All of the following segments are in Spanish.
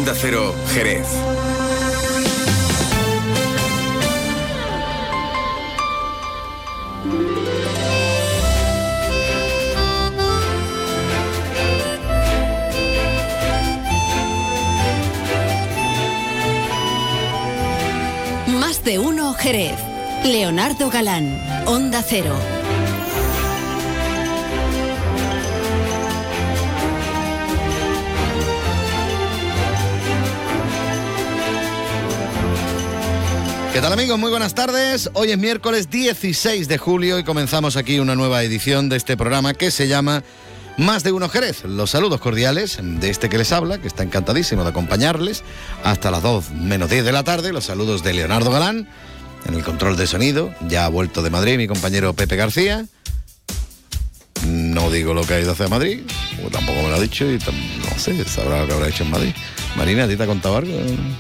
Onda Cero, Jerez. Más de uno Jerez. Leonardo Galán, Onda Cero. ¿Qué tal, amigos? Muy buenas tardes. Hoy es miércoles 16 de julio y comenzamos aquí una nueva edición de este programa que se llama Más de uno Jerez. Los saludos cordiales de este que les habla, que está encantadísimo de acompañarles hasta las 2 menos 10 de la tarde. Los saludos de Leonardo Galán en el control de sonido. Ya ha vuelto de Madrid mi compañero Pepe García. No digo lo que ha ido a hacer a Madrid, o tampoco me lo ha dicho y no sé, sabrá lo que habrá hecho en Madrid. Marina, ¿a ti te ha contado algo?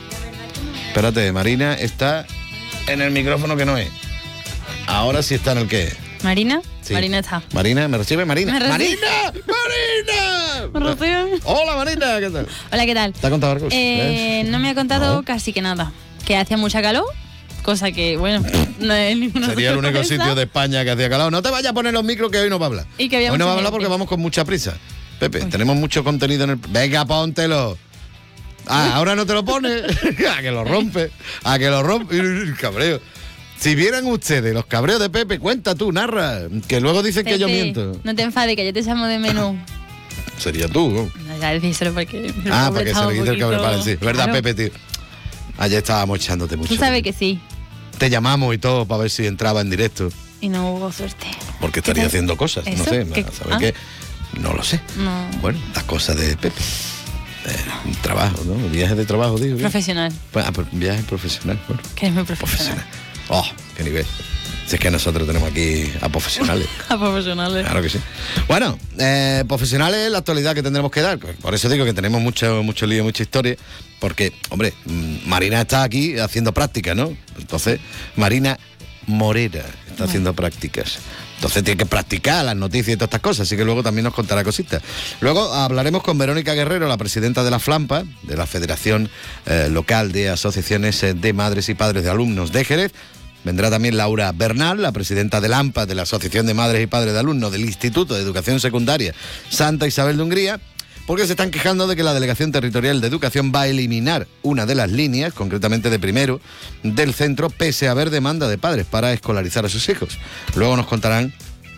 Espérate, Marina está en el micrófono que no es. Ahora sí está en el que es. ¿Marina? Sí. Marina está. Marina, ¿me recibe Marina? ¿Me recibe? ¡Marina! ¡Marina! ¿Me reciben? Hola, Marina, ¿qué tal? Hola, ¿qué tal? ¿Te ha contado algo? No me ha contado No. casi que nada. Que hacía mucha calor, cosa que, bueno, no es ninguna Sería el único sorpresa. sitio de España que hacía calor. No te vayas a poner los micros que hoy no va a hablar. Y que había hoy no mucha va a hablar gente. porque vamos con mucha prisa. Pepe, tenemos mucho contenido en el... Venga, póntelo. Ah, ahora no te lo pones. A que lo rompe. A que lo rompe. El cabreo. Si vieran ustedes los cabreos de Pepe, cuenta tú, narra. Que luego dicen que yo Pepe, miento. No te enfades, que yo te llamo de menú. Sería tú, ¿no? No, ya decíselo porque... Ah, para que se le quite el cabreo. Vale, sí. ¿Verdad, Claro. Pepe, tío? Ayer estábamos echándote mucho. Tú sabes que sí. Te llamamos y todo para ver si entraba en directo. Y no hubo suerte. Porque estaría ¿Qué tal? haciendo cosas. No ¿Eso? sé, ¿Qué? ¿sabes Ah. qué? No lo sé. No. Bueno, las cosas de Pepe. Un trabajo, ¿no? Viaje de trabajo, digo. ¿qué? Profesional. Pues, viaje profesional. Bueno, Que es muy profesional. Oh, qué nivel. Si es que nosotros tenemos aquí a profesionales. A profesionales. Claro que sí. Bueno, profesionales es la actualidad que tendremos que dar. Por eso digo que tenemos mucho lío, mucha historia. Porque, hombre, Marina está aquí haciendo prácticas, ¿no? Entonces, Marina Morera está haciendo prácticas. Entonces tiene que practicar las noticias y todas estas cosas, así que luego también nos contará cositas. Luego hablaremos con Verónica Guerrero, la presidenta de la FLAMPA, de la Federación Local de Asociaciones de Madres y Padres de Alumnos de Jerez. Vendrá también Laura Bernal, la presidenta del AMPA, de la Asociación de Madres y Padres de Alumnos del Instituto de Educación Secundaria Santa Isabel de Hungría, porque se están quejando de que la Delegación Territorial de Educación va a eliminar una de las líneas, concretamente de primero, del centro, pese a haber demanda de padres para escolarizar a sus hijos. Luego nos contarán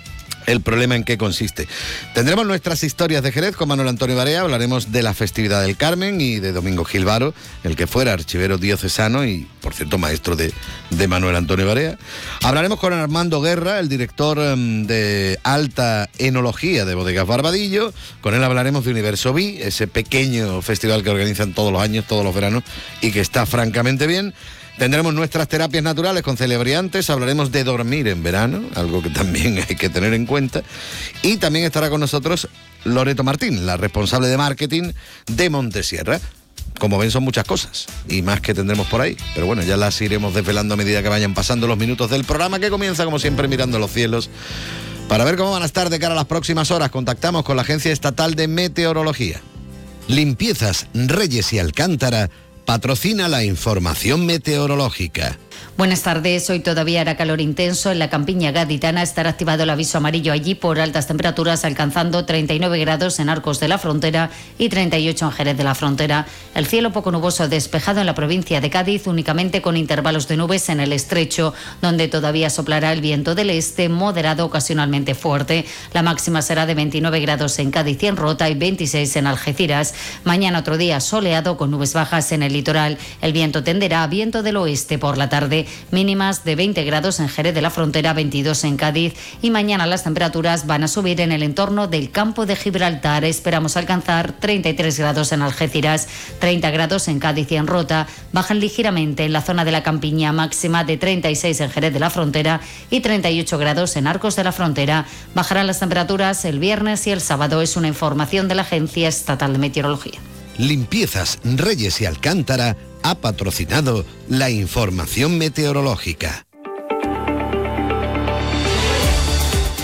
el problema en qué consiste. Tendremos nuestras historias de Jerez con Manuel Antonio Barea, hablaremos de la festividad del Carmen y de Domingo Gilvaro, el que fuera archivero diocesano y, por cierto, maestro de Manuel Antonio Barea. Hablaremos con Armando Guerra, el director de alta enología de Bodegas Barbadillo. Con él hablaremos de Universo Vi, ese pequeño festival que organizan todos los años, todos los veranos, y que está francamente bien. Tendremos nuestras terapias naturales con Celebriantes, hablaremos de dormir en verano, algo que también hay que tener en cuenta. Y también estará con nosotros Loreto Martín, la responsable de marketing de Montesierra. Como ven, son muchas cosas y más que tendremos por ahí. Pero bueno, ya las iremos desvelando a medida que vayan pasando los minutos del programa, que comienza como siempre mirando los cielos para ver cómo van a estar de cara a las próximas horas. Contactamos con la Agencia Estatal de Meteorología. Limpiezas Reyes y Alcántara patrocina la información meteorológica. Buenas tardes. Hoy todavía hará calor intenso. En la campiña gaditana estará activado el aviso amarillo allí por altas temperaturas, alcanzando 39 grados en Arcos de la Frontera y 38 en Jerez de la Frontera. El cielo poco nuboso despejado en la provincia de Cádiz, únicamente con intervalos de nubes en el estrecho, donde todavía soplará el viento del este, moderado ocasionalmente fuerte. La máxima será de 29 grados en Cádiz y en Rota y 26 en Algeciras. Mañana otro día soleado con nubes bajas en el litoral. El viento tenderá a viento del oeste por la tarde. Mínimas de 20 grados en Jerez de la Frontera, 22 en Cádiz, y mañana las temperaturas van a subir en el entorno del campo de Gibraltar. Esperamos alcanzar 33 grados en Algeciras, 30 grados en Cádiz y en Rota. Bajan ligeramente en la zona de la campiña, máxima de 36 en Jerez de la Frontera y 38 grados en Arcos de la Frontera. Bajarán las temperaturas el viernes y el sábado. Es una información de la Agencia Estatal de Meteorología. Limpiezas Reyes y Alcántara ha patrocinado la información meteorológica.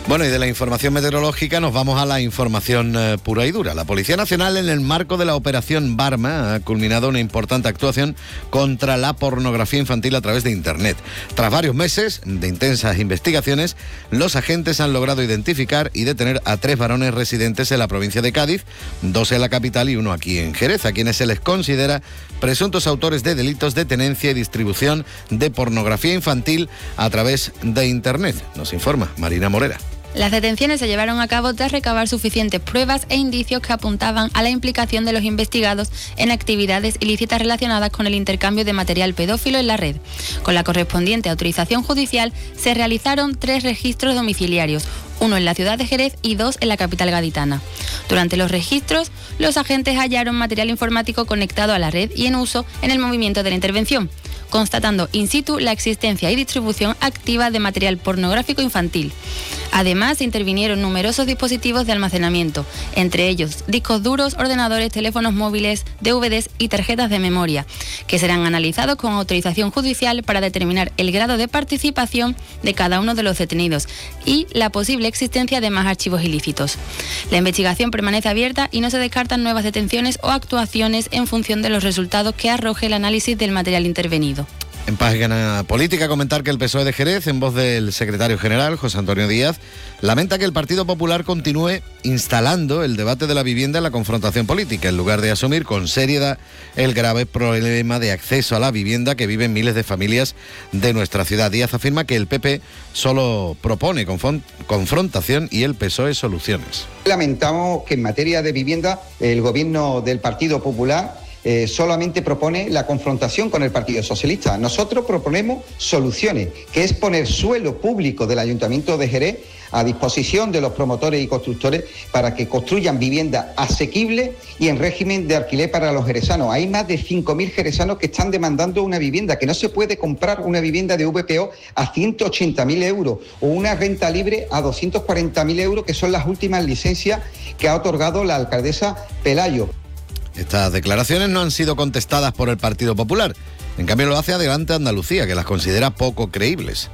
Bueno, y de la información meteorológica nos vamos a la información pura y dura. La Policía Nacional, en el marco de la Operación Barma, ha culminado una importante actuación contra la pornografía infantil a través de Internet. Tras varios meses de intensas investigaciones, los agentes han logrado identificar y detener a 3 varones residentes en la provincia de Cádiz, 2 en la capital y 1 aquí en Jerez, a quienes se les considera presuntos autores de delitos de tenencia y distribución de pornografía infantil a través de Internet. Nos informa Marina Morera. Las detenciones se llevaron a cabo tras recabar suficientes pruebas e indicios que apuntaban a la implicación de los investigados en actividades ilícitas relacionadas con el intercambio de material pedófilo en la red. Con la correspondiente autorización judicial se realizaron 3 registros domiciliarios, 1 en la ciudad de Jerez y 2 en la capital gaditana. Durante los registros, los agentes hallaron material informático conectado a la red y en uso en el movimiento de la intervención, constatando in situ la existencia y distribución activa de material pornográfico infantil. Además, se intervinieron numerosos dispositivos de almacenamiento, entre ellos discos duros, ordenadores, teléfonos móviles, DVDs y tarjetas de memoria, que serán analizados con autorización judicial para determinar el grado de participación de cada uno de los detenidos y la posible existencia de más archivos ilícitos. La investigación permanece abierta y no se descartan nuevas detenciones o actuaciones en función de los resultados que arroje el análisis del material intervenido. En página política, comentar que el PSOE de Jerez, en voz del secretario general, José Antonio Díaz, lamenta que el Partido Popular continúe instalando el debate de la vivienda en la confrontación política, en lugar de asumir con seriedad el grave problema de acceso a la vivienda que viven miles de familias de nuestra ciudad. Díaz afirma que el PP solo propone confrontación y el PSOE soluciones. Lamentamos que en materia de vivienda el gobierno del Partido Popular solamente propone la confrontación con el Partido Socialista. Nosotros proponemos soluciones, que es poner suelo público del Ayuntamiento de Jerez a disposición de los promotores y constructores para que construyan viviendas asequibles y en régimen de alquiler para los jerezanos. Hay más de 5.000 jerezanos que están demandando una vivienda, que no se puede comprar una vivienda de VPO a 180.000 euros o una renta libre a 240.000 euros, que son las últimas licencias que ha otorgado la alcaldesa Pelayo. Estas declaraciones no han sido contestadas por el Partido Popular. En cambio lo hace Adelante Andalucía, que las considera poco creíbles.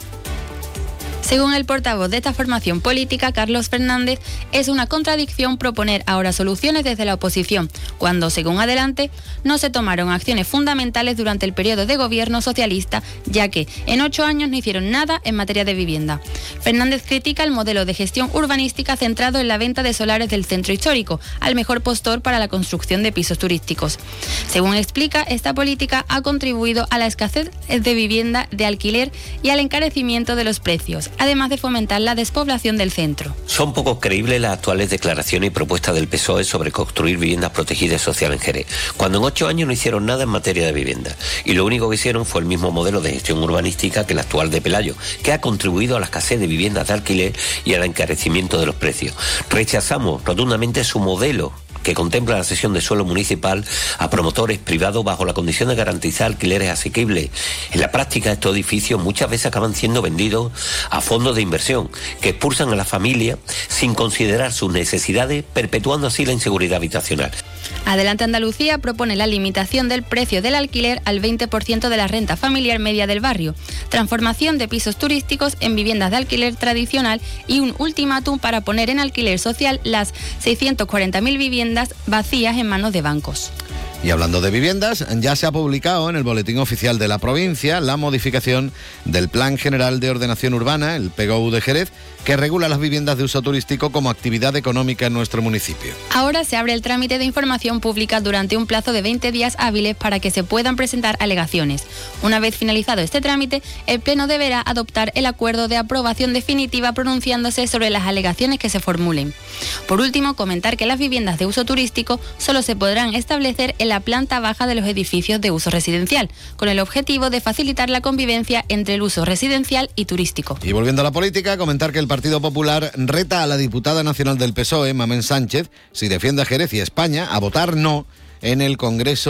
Según el portavoz de esta formación política, Carlos Fernández, es una contradicción proponer ahora soluciones desde la oposición, cuando, según Adelante, no se tomaron acciones fundamentales durante el periodo de gobierno socialista, ya que en 8 años no hicieron nada en materia de vivienda. Fernández critica el modelo de gestión urbanística centrado en la venta de solares del centro histórico, al mejor postor para la construcción de pisos turísticos. Según explica, esta política ha contribuido a la escasez de vivienda de alquiler y al encarecimiento de los precios, además de fomentar la despoblación del centro. Son poco creíbles las actuales declaraciones y propuestas del PSOE sobre construir viviendas protegidas y sociales en Jerez, cuando en 8 años no hicieron nada en materia de vivienda. Y lo único que hicieron fue el mismo modelo de gestión urbanística que el actual de Pelayo, que ha contribuido a la escasez de viviendas de alquiler y al encarecimiento de los precios. Rechazamos rotundamente su modelo, que contempla la cesión de suelo municipal a promotores privados bajo la condición de garantizar alquileres asequibles. En la práctica, estos edificios muchas veces acaban siendo vendidos a fondos de inversión, que expulsan a la familia sin considerar sus necesidades, perpetuando así la inseguridad habitacional. Adelante Andalucía propone la limitación del precio del alquiler al 20% de la renta familiar media del barrio, transformación de pisos turísticos en viviendas de alquiler tradicional y un ultimátum para poner en alquiler social las 640.000 viviendas vacías en manos de bancos. Y hablando de viviendas, ya se ha publicado en el Boletín Oficial de la provincia la modificación del Plan General de Ordenación Urbana, el PGOU de Jerez, que regula las viviendas de uso turístico como actividad económica en nuestro municipio. Ahora se abre el trámite de información pública durante un plazo de 20 días hábiles para que se puedan presentar alegaciones. Una vez finalizado este trámite, el Pleno deberá adoptar el acuerdo de aprobación definitiva pronunciándose sobre las alegaciones que se formulen. Por último, comentar que las viviendas de uso turístico solo se podrán establecer en la planta baja de los edificios de uso residencial, con el objetivo de facilitar la convivencia entre el uso residencial y turístico. Y volviendo a la política, comentar que el Partido Popular reta a la diputada nacional del PSOE, Mamen Sánchez, si defiende a Jerez y España, a votar no en el Congreso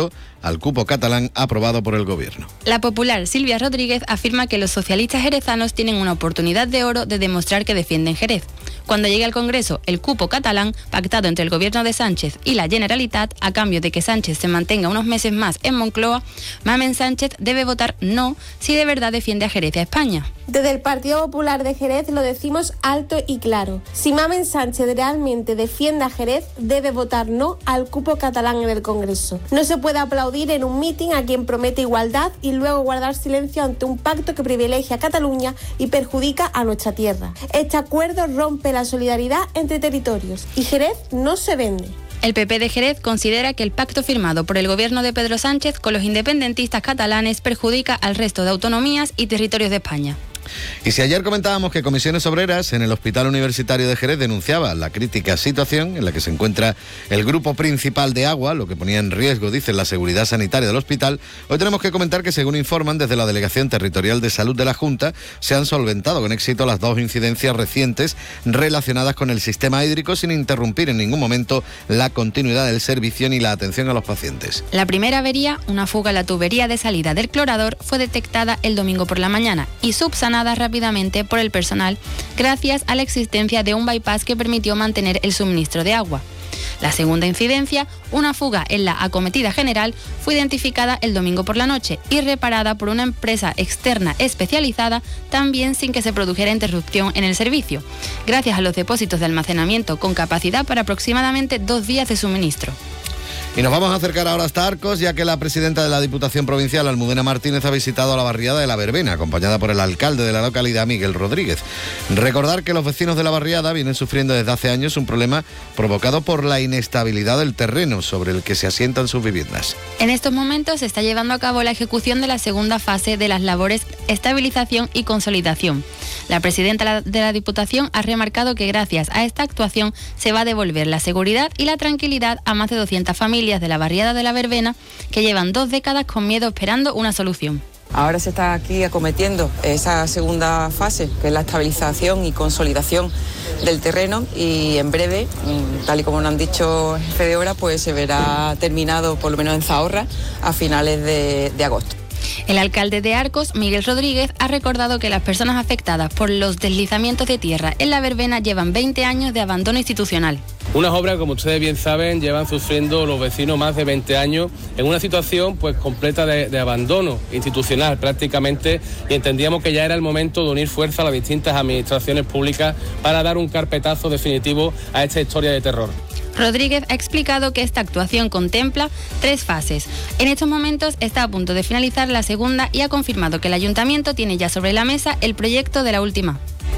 al cupo catalán aprobado por el Gobierno. La popular Silvia Rodríguez afirma que los socialistas jerezanos tienen una oportunidad de oro de demostrar que defienden Jerez. Cuando llegue al Congreso el cupo catalán, pactado entre el Gobierno de Sánchez y la Generalitat, a cambio de que Sánchez se mantenga unos meses más en Moncloa, Mamen Sánchez debe votar no si de verdad defiende a Jerez y a España. Desde el Partido Popular de Jerez lo decimos alto y claro. Si Mamen Sánchez realmente defiende a Jerez, debe votar no al cupo catalán en el Congreso. No se puede aplaudir en un mitin a quien promete igualdad y luego guardar silencio ante un pacto que privilegia a Cataluña y perjudica a nuestra tierra. Este acuerdo rompe la solidaridad entre territorios y Jerez no se vende. El PP de Jerez considera que el pacto firmado por el Gobierno de Pedro Sánchez con los independentistas catalanes perjudica al resto de autonomías y territorios de España. Y si ayer comentábamos que Comisiones Obreras en el Hospital Universitario de Jerez denunciaba la crítica situación en la que se encuentra el grupo principal de agua, lo que ponía en riesgo, dicen, la seguridad sanitaria del hospital, hoy tenemos que comentar que, según informan desde la Delegación Territorial de Salud de la Junta, se han solventado con éxito las 2 incidencias recientes relacionadas con el sistema hídrico sin interrumpir en ningún momento la continuidad del servicio ni la atención a los pacientes. La primera avería, una fuga en la tubería de salida del clorador, fue detectada el domingo por la mañana y subsanada rápidamente por el personal gracias a la existencia de un bypass que permitió mantener el suministro de agua. La segunda incidencia, una fuga en la acometida general, fue identificada el domingo por la noche y reparada por una empresa externa especializada, también sin que se produjera interrupción en el servicio, gracias a los depósitos de almacenamiento con capacidad para aproximadamente 2 días de suministro. Y nos vamos a acercar ahora hasta Arcos, ya que la presidenta de la Diputación Provincial, Almudena Martínez, ha visitado la barriada de La Verbena, acompañada por el alcalde de la localidad, Miguel Rodríguez. Recordar que los vecinos de la barriada vienen sufriendo desde hace años un problema provocado por la inestabilidad del terreno sobre el que se asientan sus viviendas. En estos momentos se está llevando a cabo la ejecución de la segunda fase de las labores estabilización y consolidación. La presidenta de la Diputación ha remarcado que gracias a esta actuación se va a devolver la seguridad y la tranquilidad a más de 200 familias de la barriada de La Verbena que llevan 2 décadas con miedo esperando una solución. Ahora se está aquí acometiendo esa segunda fase, que es la estabilización y consolidación del terreno, y en breve, tal y como nos han dicho el jefe de obra, pues se verá terminado, por lo menos en Zahorra, a finales de agosto. El alcalde de Arcos, Miguel Rodríguez, ha recordado que las personas afectadas por los deslizamientos de tierra en La Verbena llevan 20 años de abandono institucional. Unas obras, como ustedes bien saben, llevan sufriendo los vecinos más de 20 años en una situación pues completa de abandono institucional prácticamente, y entendíamos que ya era el momento de unir fuerza a las distintas administraciones públicas para dar un carpetazo definitivo a esta historia de terror. Rodríguez ha explicado que esta actuación contempla 3 fases. En estos momentos está a punto de finalizar la segunda y ha confirmado que el ayuntamiento tiene ya sobre la mesa el proyecto de la última.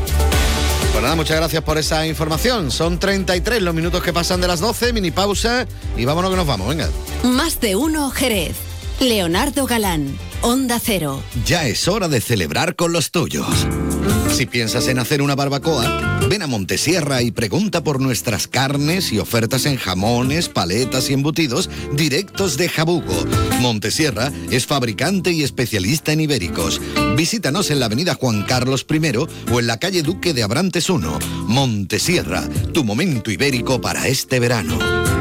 Pues nada, muchas gracias por esa información. Son 33 los minutos que pasan de las 12, mini pausa y vámonos que nos vamos, venga. Más de uno Jerez. Leonardo Galán, Onda Cero. Ya es hora de celebrar con los tuyos. Si piensas en hacer una barbacoa, ven a Montesierra y pregunta por nuestras carnes y ofertas en jamones, paletas y embutidos directos de Jabugo. Montesierra es fabricante y especialista en ibéricos. Visítanos en la avenida Juan Carlos I o en la calle Duque de Abrantes 1. Montesierra, tu momento ibérico para este verano.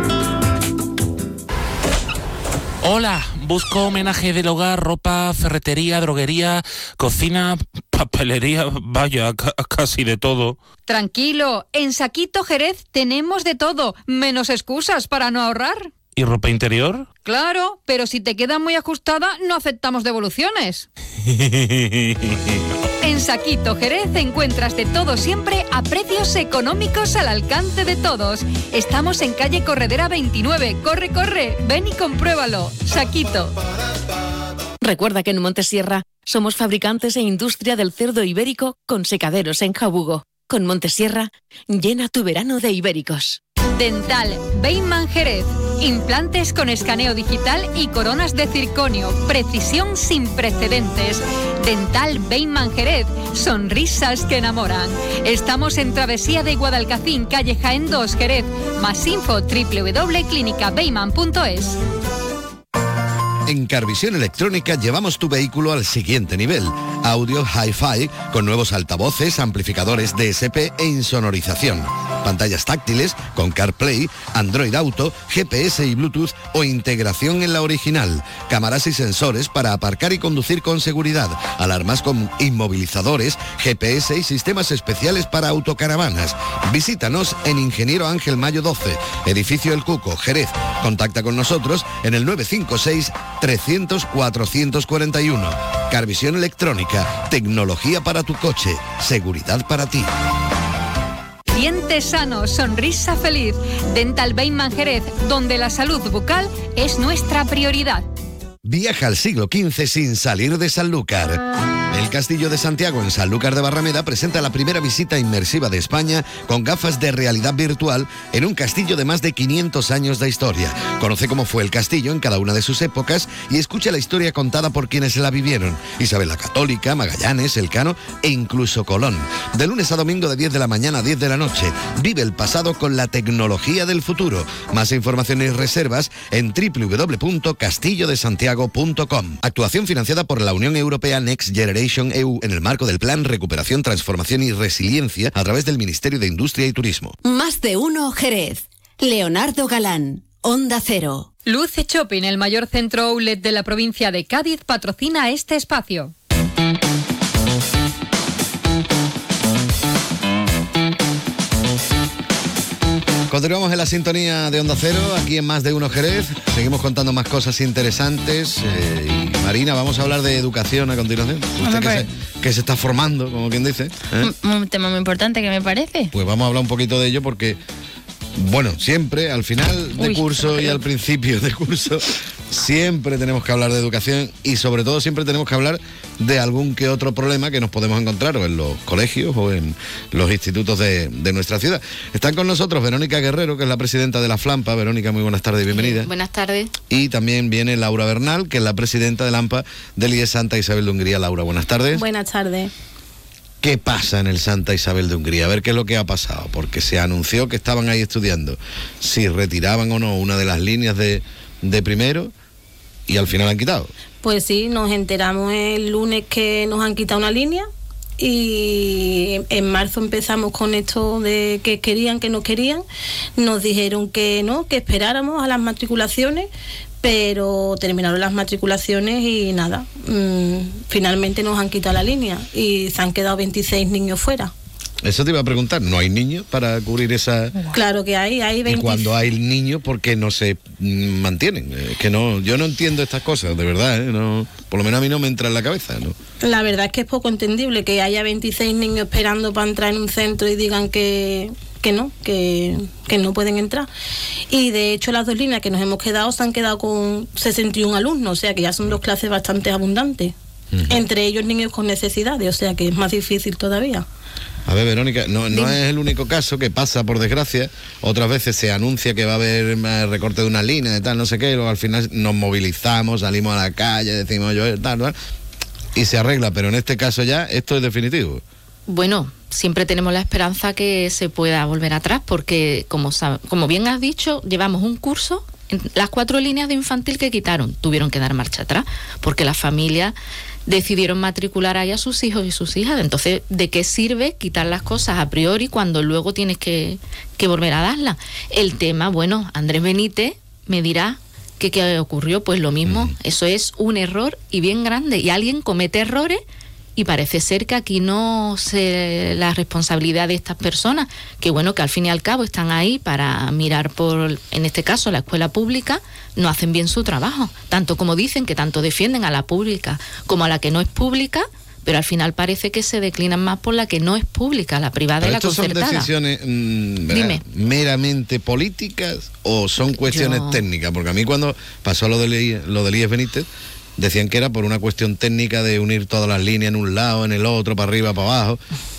Hola, busco homenaje del hogar, ropa, ferretería, droguería, cocina, papelería, vaya, casi de todo. Tranquilo, en Saquito Jerez tenemos de todo, menos excusas para no ahorrar. ¿Y ropa interior? Claro, pero si te queda muy ajustada, no aceptamos devoluciones. En Saquito Jerez encuentras de todo siempre a precios económicos al alcance de todos. Estamos en calle Corredera 29. Corre, corre, ven y compruébalo. Saquito. Recuerda que en Montesierra somos fabricantes e industria del cerdo ibérico con secaderos en Jabugo. Con Montesierra, llena tu verano de ibéricos. Dental Beyman Jerez. Implantes con escaneo digital y coronas de circonio. Precisión sin precedentes. Dental Beyman Jerez. Sonrisas que enamoran. Estamos en Travesía de Guadalcacín, calle Jaén 2, Jerez. Más info www.clinicabeyman.es. En Carvisión Electrónica llevamos tu vehículo al siguiente nivel. Audio Hi-Fi con nuevos altavoces, amplificadores DSP e insonorización. pantallas táctiles con CarPlay, Android Auto, GPS y Bluetooth o integración en la original, cámaras y sensores para aparcar y conducir con seguridad, alarmas con inmovilizadores, GPS y sistemas especiales para autocaravanas. Visítanos en Ingeniero Ángel Mayo 12, Edificio El Cuco, Jerez. Contacta con nosotros en el 956 300 441. Carvisión Electrónica, tecnología para tu coche, seguridad para ti. Dientes sanos, sonrisa feliz. Dental Bain Jerez, donde la salud bucal es nuestra prioridad. Viaja al siglo XV sin salir de Sanlúcar. El Castillo de Santiago en Sanlúcar de Barrameda presenta la primera visita inmersiva de España con gafas de realidad virtual en un castillo de más de 500 años de historia. Conoce cómo fue el castillo en cada una de sus épocas y escucha la historia contada por quienes la vivieron. Isabel la Católica, Magallanes, Elcano e incluso Colón. De lunes a domingo de 10 de la mañana a 10 de la noche. Vive el pasado con la tecnología del futuro. Más información y reservas en www.castillodesantiago.com. Actuación financiada por la Unión Europea Next Generation EU en el marco del Plan Recuperación, Transformación y Resiliencia a través del Ministerio de Industria y Turismo. Más de uno Jerez. Leonardo Galán, Onda Cero. Luce Shopping, el mayor centro outlet de la provincia de Cádiz, patrocina este espacio. Continuamos en la sintonía de Onda Cero, aquí en Más de Uno Jerez. Seguimos contando más cosas interesantes. Y Marina, vamos a hablar de educación a continuación. Usted que se está formando, como quien dice. Un tema muy importante que me parece. Pues vamos a hablar un poquito de ello porque, bueno, siempre al final de curso y al principio de curso, siempre tenemos que hablar de educación y sobre todo siempre tenemos que hablar de algún que otro problema que nos podemos encontrar o en los colegios o en los institutos de nuestra ciudad. Están con nosotros Verónica Guerrero, que es la presidenta de la Flampa. Verónica, muy buenas tardes y bienvenida. Buenas tardes. Y también viene Laura Bernal, que es la presidenta de la AMPA del IES Santa Isabel de Hungría. Laura, buenas tardes. Buenas tardes. ¿Qué pasa en el Santa Isabel de Hungría? A ver qué es lo que ha pasado, porque se anunció que estaban ahí estudiando si retiraban o no una de las líneas de primero y al final han quitado. Pues sí, nos enteramos el lunes que nos han quitado una línea y en marzo empezamos con esto de que querían, que no querían. Nos dijeron que no, que esperáramos a las matriculaciones, pero terminaron las matriculaciones y nada, finalmente nos han quitado la línea y se han quedado 26 niños fuera. Eso te iba a preguntar, ¿no hay niños para cubrir esa...? Claro que hay 20... Y cuando hay niños, ¿por qué no se mantienen? Es que no, yo no entiendo estas cosas, de verdad, no, por lo menos a mí no me entra en la cabeza, ¿no? La verdad es que es poco entendible que haya 26 niños esperando para entrar en un centro y digan que no pueden entrar. Y de hecho las dos líneas que nos hemos quedado se han quedado con 61 alumnos, o sea que ya son dos clases bastante abundantes. Entre ellos niños con necesidades, o sea que es más difícil todavía. A ver, Verónica, no es el único caso que pasa, por desgracia. Otras veces se anuncia que va a haber recorte de una línea, de tal, no sé qué, y luego al final nos movilizamos, salimos a la calle, decimos yo, tal, y se arregla, pero en este caso ya esto es definitivo. Bueno, siempre tenemos la esperanza que se pueda volver atrás, porque como bien has dicho, llevamos un curso, en las 4 líneas de infantil que quitaron, tuvieron que dar marcha atrás, porque las familias decidieron matricular ahí a sus hijos y sus hijas. Entonces, ¿de qué sirve quitar las cosas a priori cuando luego tienes que volver a darlas? El tema, bueno, Andrés Benítez me dirá que qué ocurrió, pues lo mismo, eso es un error y bien grande, y alguien comete errores y parece ser que aquí no sé la responsabilidad de estas personas, que bueno, que al fin y al cabo están ahí para mirar por, en este caso, la escuela pública, no hacen bien su trabajo, tanto como dicen que tanto defienden a la pública como a la que no es pública, pero al final parece que se declinan más por la que no es pública, la privada y la concertada. ¿Son decisiones meramente políticas o son cuestiones técnicas? Porque a mí cuando pasó lo del IES Benítez, decían que era por una cuestión técnica de unir todas las líneas en un lado, en el otro, para arriba, para abajo.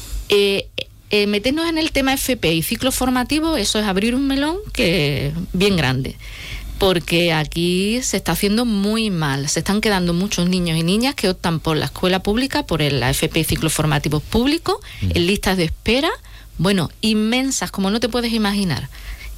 Meternos en el tema FP y ciclo formativo, eso es abrir un melón que bien grande, porque aquí se está haciendo muy mal, se están quedando muchos niños y niñas que optan por la escuela pública, por la FP y ciclos formativos públicos, en listas de espera, bueno, inmensas, como no te puedes imaginar.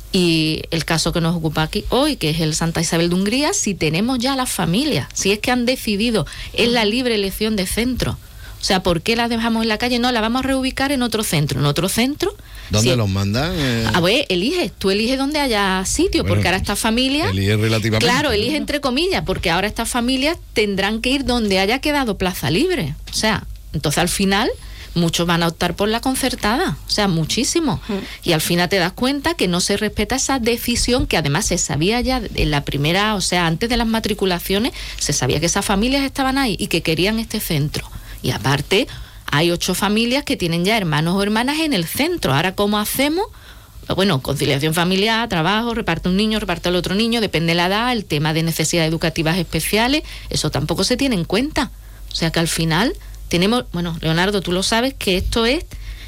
Y el caso que nos ocupa aquí hoy, que es el Santa Isabel de Hungría, si tenemos ya las familias, si es que han decidido, es la libre elección de centro. O sea, ¿por qué las dejamos en la calle? No, la vamos a reubicar en otro centro. ¿Dónde los mandan? A ver, tú eliges donde haya sitio, Bueno, porque ahora estas familias... Elige relativamente. Claro, elige entre comillas, porque ahora estas familias tendrán que ir donde haya quedado plaza libre. O sea, entonces al final muchos van a optar por la concertada, o sea, muchísimo. Y al final te das cuenta que no se respeta esa decisión que además se sabía ya en la primera, o sea, antes de las matriculaciones, se sabía que esas familias estaban ahí y que querían este centro. Y aparte, hay 8 familias que tienen ya hermanos o hermanas en el centro. Ahora, ¿cómo hacemos? Bueno, conciliación familiar, trabajo, reparte un niño, reparte el otro niño, depende de la edad, el tema de necesidades educativas especiales, eso tampoco se tiene en cuenta. O sea que al final tenemos, bueno, Leonardo, tú lo sabes, que esto es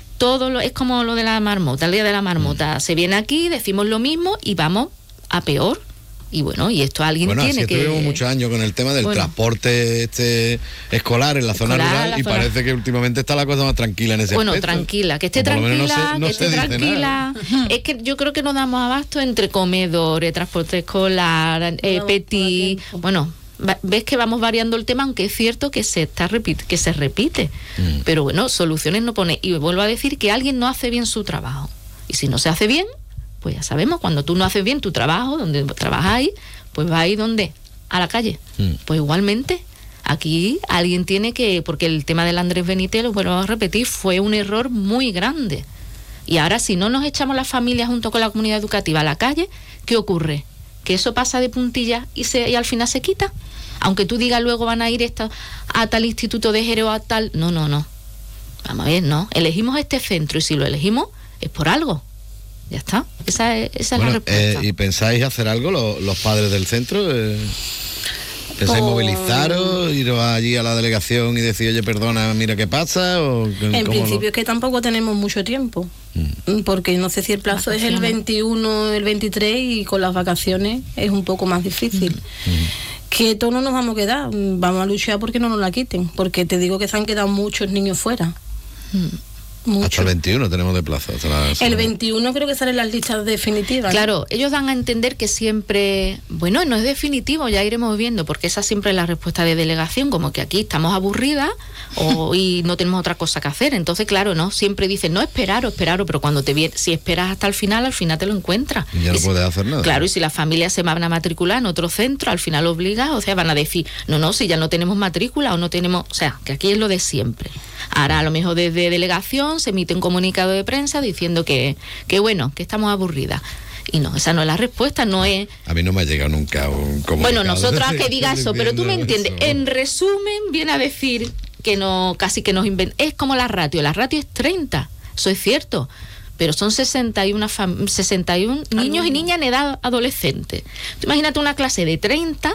es como lo de la marmota, el día de la marmota. Se viene aquí, decimos lo mismo y vamos a peor. Y bueno, y esto alguien tiene que... Bueno, muchos años con el tema del transporte escolar en la zona rural y parece que últimamente está la cosa más tranquila en ese aspecto. Bueno, tranquila, que esté tranquila, que esté tranquila. Es que yo creo que nos damos abasto entre comedores, transporte escolar, petit... Bueno, ves que vamos variando el tema, aunque es cierto que se repite. Pero bueno, soluciones no pone. Y vuelvo a decir que alguien no hace bien su trabajo. Y si no se hace bien, pues ya sabemos, cuando tú no haces bien tu trabajo, donde trabajáis, pues va ahí donde, a la calle. Pues igualmente, aquí alguien tiene que, porque el tema del Andrés Benítez, lo vuelvo a repetir, fue un error muy grande. Y ahora si no nos echamos las familias junto con la comunidad educativa a la calle, ¿qué ocurre? Que eso pasa de puntilla y al final se quita. Aunque tú digas luego van a ir a tal instituto de Jerez o a tal... No. Vamos a ver, no. Elegimos este centro y si lo elegimos es por algo. Ya está, esa es la respuesta. ¿Y pensáis hacer algo los padres del centro? ¿Pensáis movilizaros, iros allí a la delegación y decir, oye, perdona, mira qué pasa? En principio es que tampoco tenemos mucho tiempo, porque no sé si el plazo es el 21, el 23 y con las vacaciones es un poco más difícil. Quietos no nos vamos a quedar, vamos a luchar porque no nos la quiten, porque te digo que se han quedado muchos niños fuera. Mucho. Hasta el 21 tenemos de plazo. El 21 creo que salen las listas definitivas. Claro, ellos dan a entender que siempre, bueno, no es definitivo, ya iremos viendo, porque esa siempre es la respuesta de delegación, como que aquí estamos aburridas y no tenemos otra cosa que hacer. Entonces, claro, no, siempre dicen, no, esperaros, pero cuando si esperas hasta el final te lo encuentras. Y ya no puedes hacer nada. Claro, y si las familias se van a matricular en otro centro, al final obligas, o sea, van a decir, no, si ya no tenemos matrícula o no tenemos, o sea, que aquí es lo de siempre. Ahora, a lo mejor desde delegación se emite un comunicado de prensa diciendo que bueno, que estamos aburridas. Y no, esa no es la respuesta, no es... A mí no me ha llegado nunca un comunicado. Bueno, nosotros a que diga eso, pero tú me entiendes. En resumen, viene a decir que no, casi que nos inventamos. Es como la ratio es 30, eso es cierto. Pero son 61 niños y niñas en edad adolescente. Tú imagínate una clase de 30...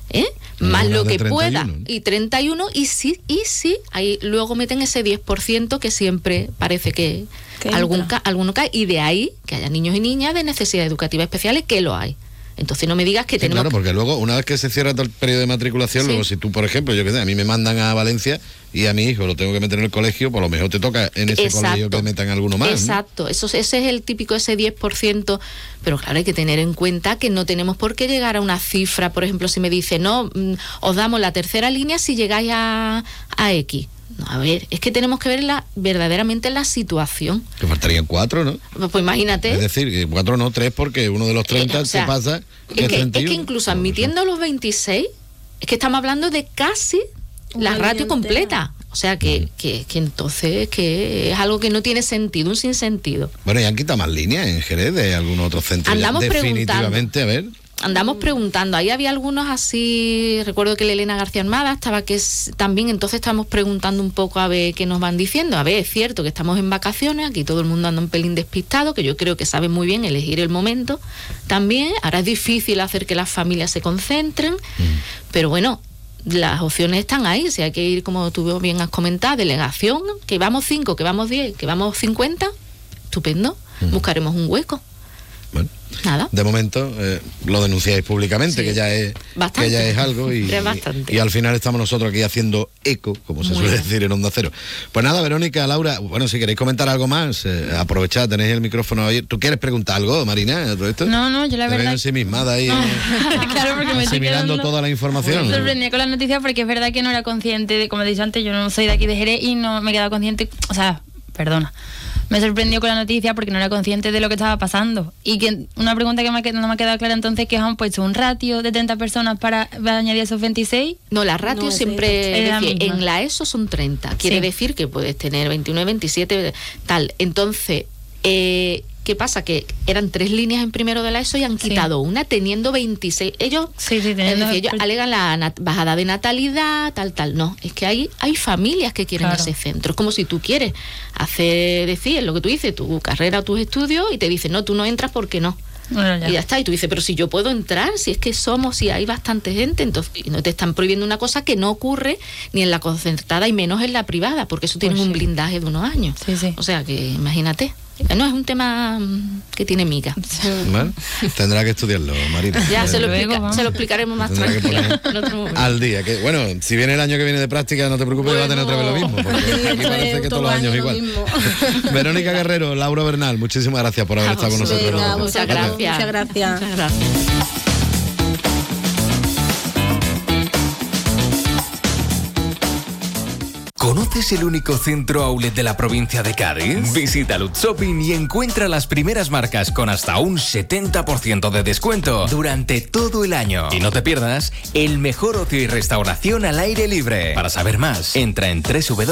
más lo que 31. Pueda y 31 y sí ahí luego meten ese 10% que siempre parece que alguno cae, y de ahí que haya niños y niñas de necesidades educativas especiales, que lo hay. Entonces no me digas que tenemos... Claro, porque luego, una vez que se cierra todo el periodo de matriculación, luego si tú, por ejemplo, yo qué sé, a mí me mandan a Valencia y a mi hijo lo tengo que meter en el colegio, por lo mejor te toca en ese colegio que metan alguno más. Exacto, ¿no? Ese es el típico, ese 10%, pero claro, hay que tener en cuenta que no tenemos por qué llegar a una cifra. Por ejemplo, si me dice, no, os damos la tercera línea si llegáis a X. No, a ver, es que tenemos que ver verdaderamente la situación. Que faltarían 4, ¿no? Pues imagínate. Es decir, 4 no, 3, porque uno de los 30 se pasa. Es que incluso admitiendo los 26, es que estamos hablando de casi la ratio completa. O sea que entonces que es algo que no tiene sentido, un sinsentido. Bueno, y han quitado más líneas en Jerez de algunos otros centros. Andamos definitivamente, a ver. Andamos preguntando, ahí había algunos así, recuerdo que Elena García Armada estaba también, entonces estamos preguntando un poco a ver qué nos van diciendo. A ver, es cierto que estamos en vacaciones, aquí todo el mundo anda un pelín despistado, que yo creo que saben muy bien elegir el momento también. Ahora es difícil hacer que las familias se concentren, pero bueno, las opciones están ahí. Si hay que ir, como tú bien has comentado, delegación, que vamos 5, que vamos 10, que vamos 50, estupendo, buscaremos un hueco. Bueno, Nada. De momento lo denunciáis públicamente, Sí. que ya es algo y al final estamos nosotros aquí haciendo eco, como se suele decir en Onda Cero. Pues nada, Verónica, Laura, bueno, si queréis comentar algo más, aprovechad, tenéis el micrófono ahí. ¿Tú quieres preguntar algo, Marina, de todo esto? No, yo la verdad... ensimismada ahí, claro, porque me estoy asimilando quedando toda la información. Me sorprendía con las noticias porque es verdad que no era consciente de, como he dicho antes, yo no soy de aquí de Jerez y no me he quedado consciente, o sea, perdona. Me sorprendió con la noticia porque no era consciente de lo que estaba pasando. Y que una pregunta que no me ha quedado clara entonces, que han puesto un ratio de 30 personas para añadir esos 26. No, la ratio siempre en la ESO son 30. Quiere decir que puedes tener 29, 27, tal. Entonces, ¿qué pasa? Que eran 3 líneas en primero de la ESO y han quitado una teniendo 26. Ellos, ellos alegan la bajada de natalidad, tal. No, es que hay familias que quieren ese centro. Es como si tú quieres decir lo que tú dices, tu carrera o tus estudios, y te dicen, no, tú no entras porque no. Bueno, y ya está, y tú dices, pero si yo puedo entrar, si es que si hay bastante gente, entonces, y no te están prohibiendo una cosa que no ocurre ni en la concertada y menos en la privada, porque eso tiene un blindaje de unos años. O sea que imagínate. No, es un tema que tiene miga. Bueno, tendrá que estudiarlo, Marina. Ya se lo explicaremos más tranquilo en otro momento. Al día, que bueno, si viene el año que viene de práctica, no te preocupes, va a tener otra vez lo mismo, porque aquí parece que todos los años igual. Verónica Guerrero, Laura Bernal, muchísimas gracias por haber estado con nosotros. Venga, muchas gracias. Muchas gracias. ¿Conoces el único centro outlet de la provincia de Cádiz? Visita Lutz Shopping y encuentra las primeras marcas con hasta un 70% de descuento durante todo el año. Y no te pierdas el mejor ocio y restauración al aire libre. Para saber más, entra en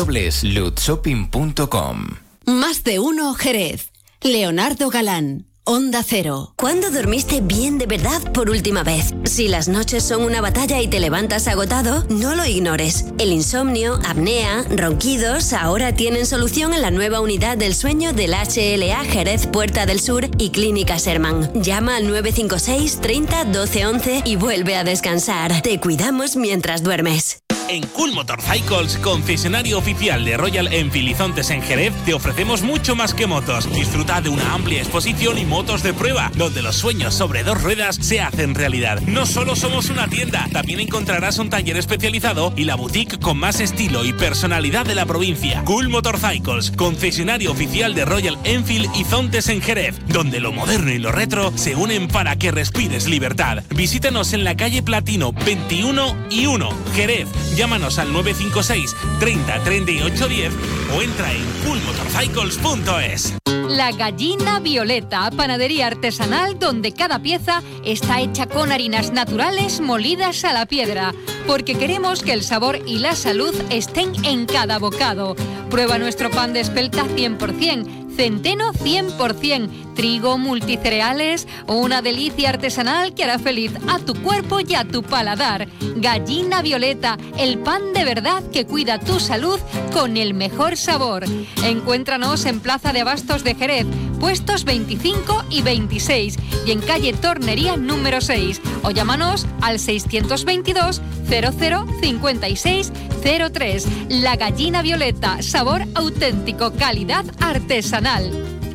www.lutzshopping.com. Más de uno Jerez. Leonardo Galán. Onda Cero. ¿Cuándo dormiste bien de verdad por última vez? Si las noches son una batalla y te levantas agotado, no lo ignores. El insomnio, apnea, ronquidos ahora tienen solución en la nueva unidad del sueño del HLA Jerez Puerta del Sur y Clínica Sherman. Llama al 956 30 12 11 y vuelve a descansar. Te cuidamos mientras duermes. En Cool Motorcycles, concesionario oficial de Royal Enfield y Zontes en Jerez, te ofrecemos mucho más que motos. Disfruta de una amplia exposición y motos de prueba, donde los sueños sobre 2 ruedas se hacen realidad. No solo somos una tienda, también encontrarás un taller especializado y la boutique con más estilo y personalidad de la provincia. Cool Motorcycles, concesionario oficial de Royal Enfield y Zontes en Jerez, donde lo moderno y lo retro se unen para que respires libertad. Visítanos en la calle Platino 21 y 1, Jerez. Llámanos al 956 30 38 10 o entra en coolmotorcycles.es. La Gallina Violeta, panadería artesanal donde cada pieza está hecha con harinas naturales molidas a la piedra, porque queremos que el sabor y la salud estén en cada bocado. Prueba nuestro pan de espelta 100%, centeno 100%, trigo, multicereales o una delicia artesanal que hará feliz a tu cuerpo y a tu paladar. Gallina Violeta, el pan de verdad que cuida tu salud con el mejor sabor. Encuéntranos en Plaza de Abastos de Jerez, puestos 25 y 26 y en calle Tornería número 6, o llámanos al 622 00 56 03. La Gallina Violeta, sabor auténtico, calidad artesanal.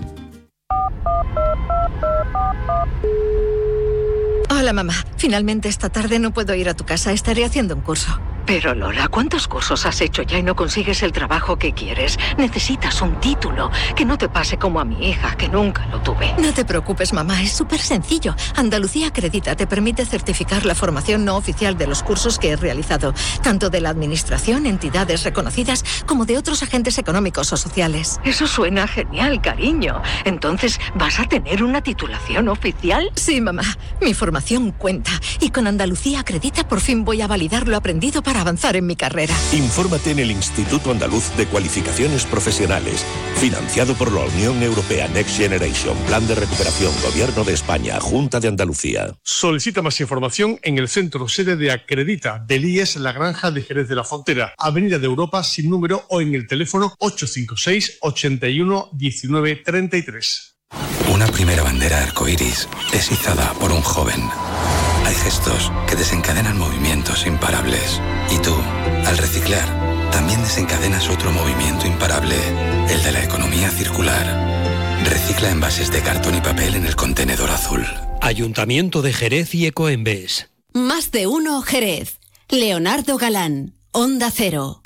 Hola, mamá. Finalmente esta tarde no puedo ir a tu casa. Estaré haciendo un curso. Pero Lola, ¿cuántos cursos has hecho ya y no consigues el trabajo que quieres? Necesitas un título. Que no te pase como a mi hija, que nunca lo tuve. No te preocupes, mamá. Es súper sencillo. Andalucía Acredita te permite certificar la formación no oficial de los cursos que he realizado, tanto de la administración, entidades reconocidas, como de otros agentes económicos o sociales. Eso suena genial, cariño. Entonces, ¿vas a tener una titulación oficial? Sí, mamá. Mi formación cuenta. Y con Andalucía Acredita por fin voy a validar lo aprendido para avanzar en mi carrera. Infórmate en el Instituto Andaluz de Cualificaciones Profesionales, financiado por la Unión Europea Next Generation, Plan de Recuperación, Gobierno de España, Junta de Andalucía. Solicita más información en el centro sede de Acredita del IES La Granja de Jerez de la Frontera, Avenida de Europa sin número, o en el teléfono 856 81 19 33. Una primera bandera arcoíris es izada por un joven. Hay gestos que desencadenan movimientos imparables. Y tú, al reciclar, también desencadenas otro movimiento imparable, el de la economía circular. Recicla envases de cartón y papel en el contenedor azul. Ayuntamiento de Jerez y Ecoembes. Más de uno Jerez. Leonardo Galán, Onda Cero.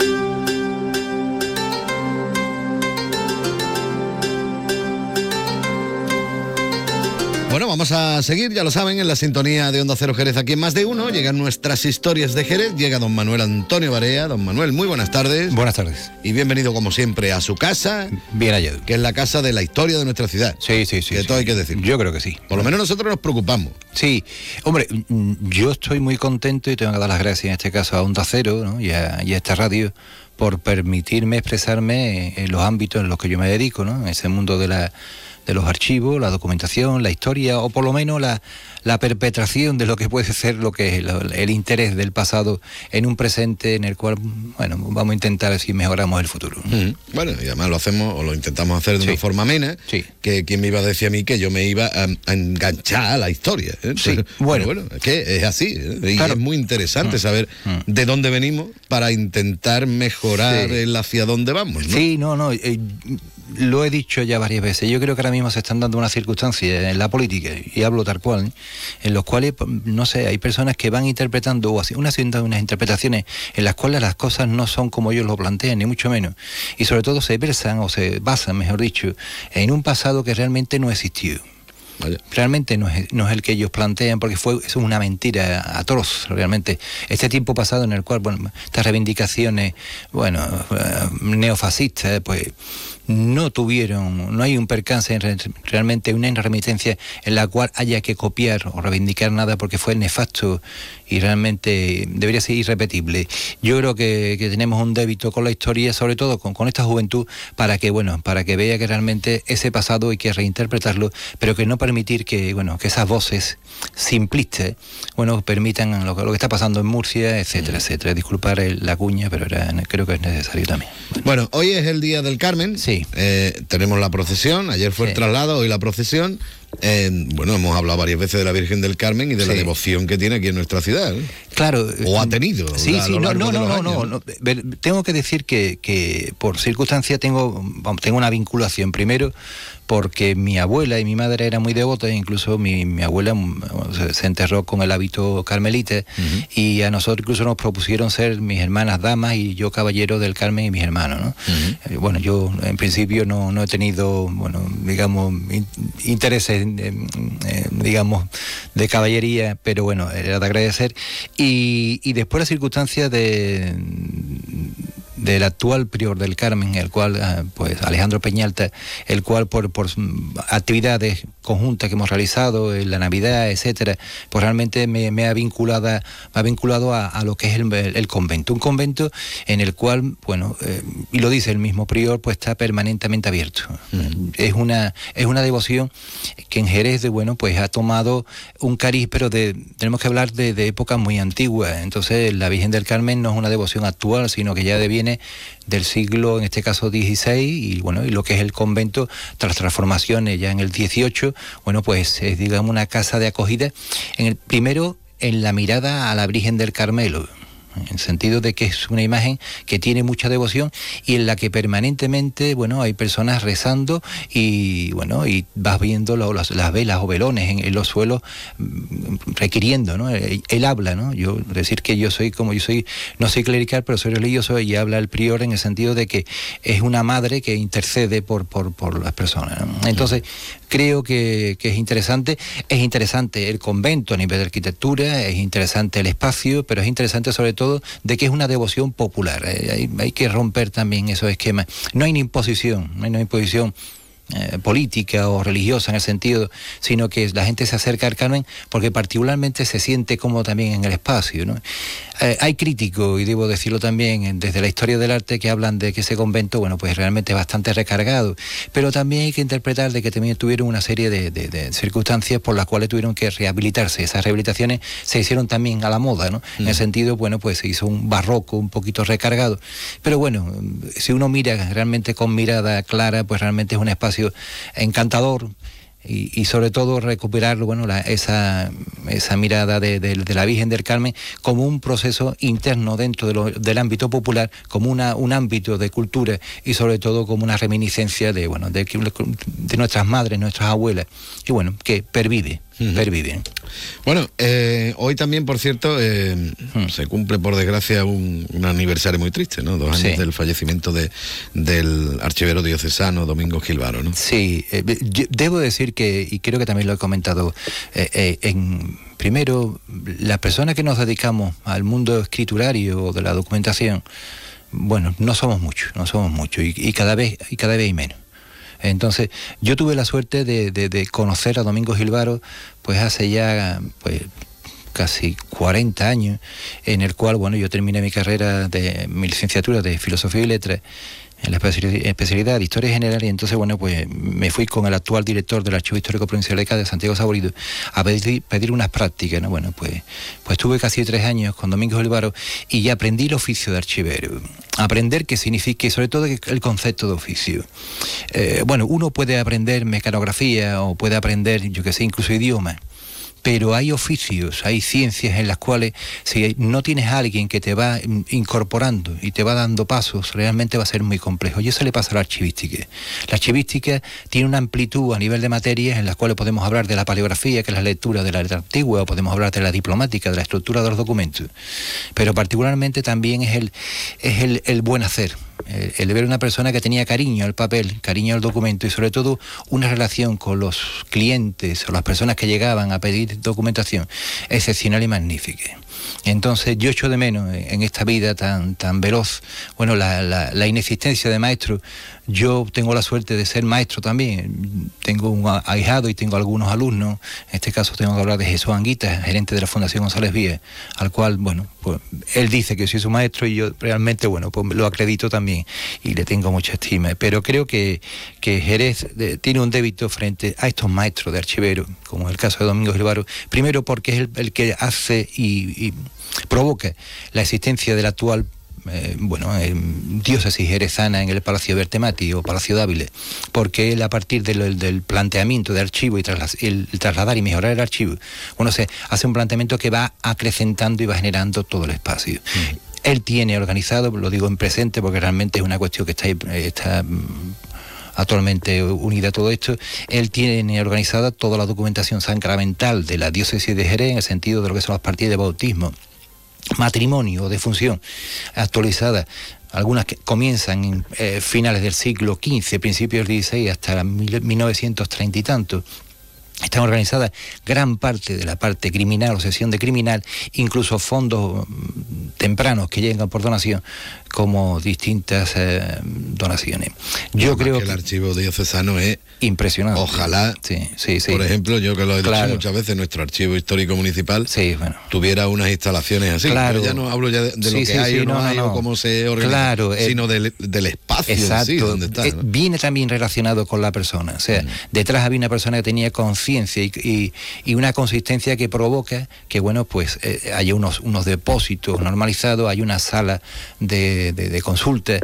Bueno, vamos a seguir, ya lo saben, en la sintonía de Onda Cero Jerez aquí en Más de Uno. Llegan nuestras historias de Jerez, llega don Manuel Antonio Barea. Don Manuel, muy buenas tardes. Buenas tardes. Y bienvenido como siempre a su casa. Bien hallado. Que es la casa de la historia de nuestra ciudad. Sí. Que todo hay que decir. Yo creo que sí. Por lo menos nosotros nos preocupamos. Sí, hombre, yo estoy muy contento y tengo que dar las gracias en este caso a Onda Cero, ¿no? y a esta radio por permitirme expresarme en los ámbitos en los que yo me dedico, ¿no? En ese mundo de los archivos, la documentación, la historia, o por lo menos la perpetración de lo que puede ser lo que es el interés del pasado en un presente en el cual, bueno, vamos a intentar así mejoramos el futuro. Bueno, y además lo hacemos o lo intentamos hacer de una forma amena, que quien me iba a decir a mí que yo me iba a enganchar a la historia, ¿eh? Sí, bueno, es que es así, ¿eh? Y claro, es muy interesante saber de dónde venimos para intentar mejorar hacia dónde vamos, ¿no? Sí, lo he dicho ya varias veces. Yo creo que ahora mismo se están dando unas circunstancias en la política, y hablo tal cual, ¿eh? En los cuales, no sé, hay personas que van interpretando o haciendo unas interpretaciones en las cuales las cosas no son como ellos lo plantean, ni mucho menos. Y sobre todo se basan, mejor dicho, en un pasado que realmente no existió. Vaya. Realmente no es el que ellos plantean, porque es una mentira atroz, realmente. Este tiempo pasado en el cual, bueno, estas reivindicaciones, bueno, neofascistas, pues no hay un percance, realmente una remitencia en la cual haya que copiar o reivindicar nada, porque fue nefasto y realmente debería ser irrepetible. Yo creo que tenemos un débito con la historia, sobre todo con esta juventud, para que vea que realmente ese pasado hay que reinterpretarlo, pero que no permitir que esas voces simplistas, permitan lo que está pasando en Murcia, etcétera, etcétera. Disculpar la cuña, pero creo que es necesario también. Bueno, hoy es el Día del Carmen. Sí. Tenemos la procesión, ayer fue el traslado, hoy la procesión. Hemos hablado varias veces de la Virgen del Carmen y de la devoción que tiene aquí en nuestra ciudad, ¿eh? Claro. O ha tenido. No. Tengo que decir que por circunstancia tengo una vinculación. Primero, porque mi abuela y mi madre eran muy devotas, incluso mi abuela se enterró con el hábito carmelita, y a nosotros incluso nos propusieron ser mis hermanas damas y yo caballero del Carmen y mis hermanos, ¿no? Yo en principio no he tenido, intereses, de caballería, pero bueno, era de agradecer. Y después la circunstancia del actual prior del Carmen, el cual, Alejandro Peñalta, el cual por actividades conjuntas que hemos realizado en la Navidad, etcétera, pues realmente me ha vinculado a lo que es el convento. Un convento en el cual, y lo dice el mismo prior, pues está permanentemente abierto. Es una devoción que en Jerez, ha tomado un cariz, pero tenemos que hablar de épocas muy antiguas. Entonces la Virgen del Carmen no es una devoción actual, sino que ya deviene del siglo, en este caso XVI, y lo que es el convento, tras transformaciones ya en el XVIII, es una casa de acogida, primero en la mirada a la Virgen del Carmelo, en el sentido de que es una imagen que tiene mucha devoción y en la que permanentemente, hay personas rezando y vas viendo las velas o velones en los suelos requiriendo, ¿no? Él habla, ¿no? Yo decir que yo soy, no soy clerical, pero soy religioso, y habla el prior en el sentido de que es una madre que intercede por las personas, ¿no? Entonces, creo que es interesante. Es interesante el convento a nivel de arquitectura, es interesante el espacio, pero es interesante sobre todo de que es una devoción popular. Hay que romper también esos esquemas. No hay una imposición política o religiosa en el sentido, sino que la gente se acerca al Carmen porque particularmente se siente como también en el espacio, ¿no? Hay críticos, y debo decirlo también, desde la historia del arte, que hablan de que ese convento, realmente es bastante recargado, pero también hay que interpretar de que también tuvieron una serie de circunstancias por las cuales tuvieron que rehabilitarse. Esas rehabilitaciones se hicieron también a la moda, ¿no? En el sentido, se hizo un barroco un poquito recargado, pero si uno mira realmente con mirada clara, pues realmente es un espacio encantador, y sobre todo recuperar, bueno, esa mirada de la Virgen del Carmen como un proceso interno dentro del ámbito popular, como un ámbito de cultura y sobre todo como una reminiscencia de nuestras madres, nuestras abuelas, y bueno, que pervive. Bueno, hoy también, por cierto, se cumple, por desgracia, un aniversario muy triste, ¿no? 2 años del fallecimiento del archivero diocesano Domingo Gil Varo, ¿no? Sí, debo decir que, y creo que también lo he comentado, primero, las personas que nos dedicamos al mundo escriturario de la documentación, bueno, no somos muchos, y cada vez hay menos. Entonces, yo tuve la suerte de conocer a Domingo Gil Varo, pues hace ya casi 40 años, en el cual, bueno, yo terminé mi licenciatura de Filosofía y Letras en la especialidad de Historia General, y entonces, bueno, pues me fui con el actual director del Archivo Histórico Provincial de Cádiz, Santiago Saborido, a pedir unas prácticas, ¿no? Bueno, pues tuve casi 3 años con Domingo Gil Varo y ya aprendí el oficio de archivero. Aprender qué significa y sobre todo el concepto de oficio. Bueno, uno puede aprender mecanografía o puede aprender, yo que sé, incluso idiomas, pero hay oficios, hay ciencias en las cuales si no tienes a alguien que te va incorporando y te va dando pasos, realmente va a ser muy complejo. Y eso le pasa a la archivística. La archivística tiene una amplitud a nivel de materias en las cuales podemos hablar de la paleografía, que es la lectura de la letra antigua, o podemos hablar de la diplomática, de la estructura de los documentos. Pero particularmente también es el buen hacer. El ver una persona que tenía cariño al papel, cariño al documento y sobre todo una relación con los clientes o las personas que llegaban a pedir documentación excepcional y magnífica. Entonces yo echo de menos en esta vida tan veloz, bueno, la inexistencia de maestros. Yo tengo la suerte de ser maestro también, tengo un ahijado y tengo algunos alumnos. En este caso tengo que hablar de Jesús Anguita, gerente de la Fundación González Víez, al cual, bueno, pues él dice que soy su maestro y yo realmente, bueno, pues lo acredito también y le tengo mucha estima. Pero creo que Jerez tiene un débito frente a estos maestros de archivero, como es el caso de Domingo Gil Varo, primero porque es el que hace y provoca la existencia del actual diócesis jerezana en el Palacio Bertemati o Palacio Dávila, porque él, a partir del planteamiento de archivo y el trasladar y mejorar el archivo, bueno, se hace un planteamiento que va acrecentando y va generando todo el espacio. Él tiene organizado, lo digo en presente porque realmente es una cuestión que está actualmente unida a todo esto. Él tiene organizada toda la documentación sacramental de la diócesis de Jerez en el sentido de lo que son las partidas de bautismo, matrimonio o defunción actualizada, algunas que comienzan en finales del siglo XV, principios del XVI hasta 1930 y tanto. Están organizadas gran parte de la parte criminal o sección de criminal, incluso fondos tempranos que llegan por donación, como distintas donaciones. Yo creo que el archivo diocesano es impresionante. Ojalá, sí. Por ejemplo, yo que lo he dicho muchas veces, nuestro archivo histórico municipal tuviera unas instalaciones así. Pero ya no hablo ya de lo que hay o no hay o cómo se organiza, sino del espacio en sí, donde está, ¿no? Viene también relacionado con la persona. O sea, detrás había una persona que tenía conciencia y una consistencia que provoca que, bueno, pues haya unos depósitos normalizados, hay una sala de consulta.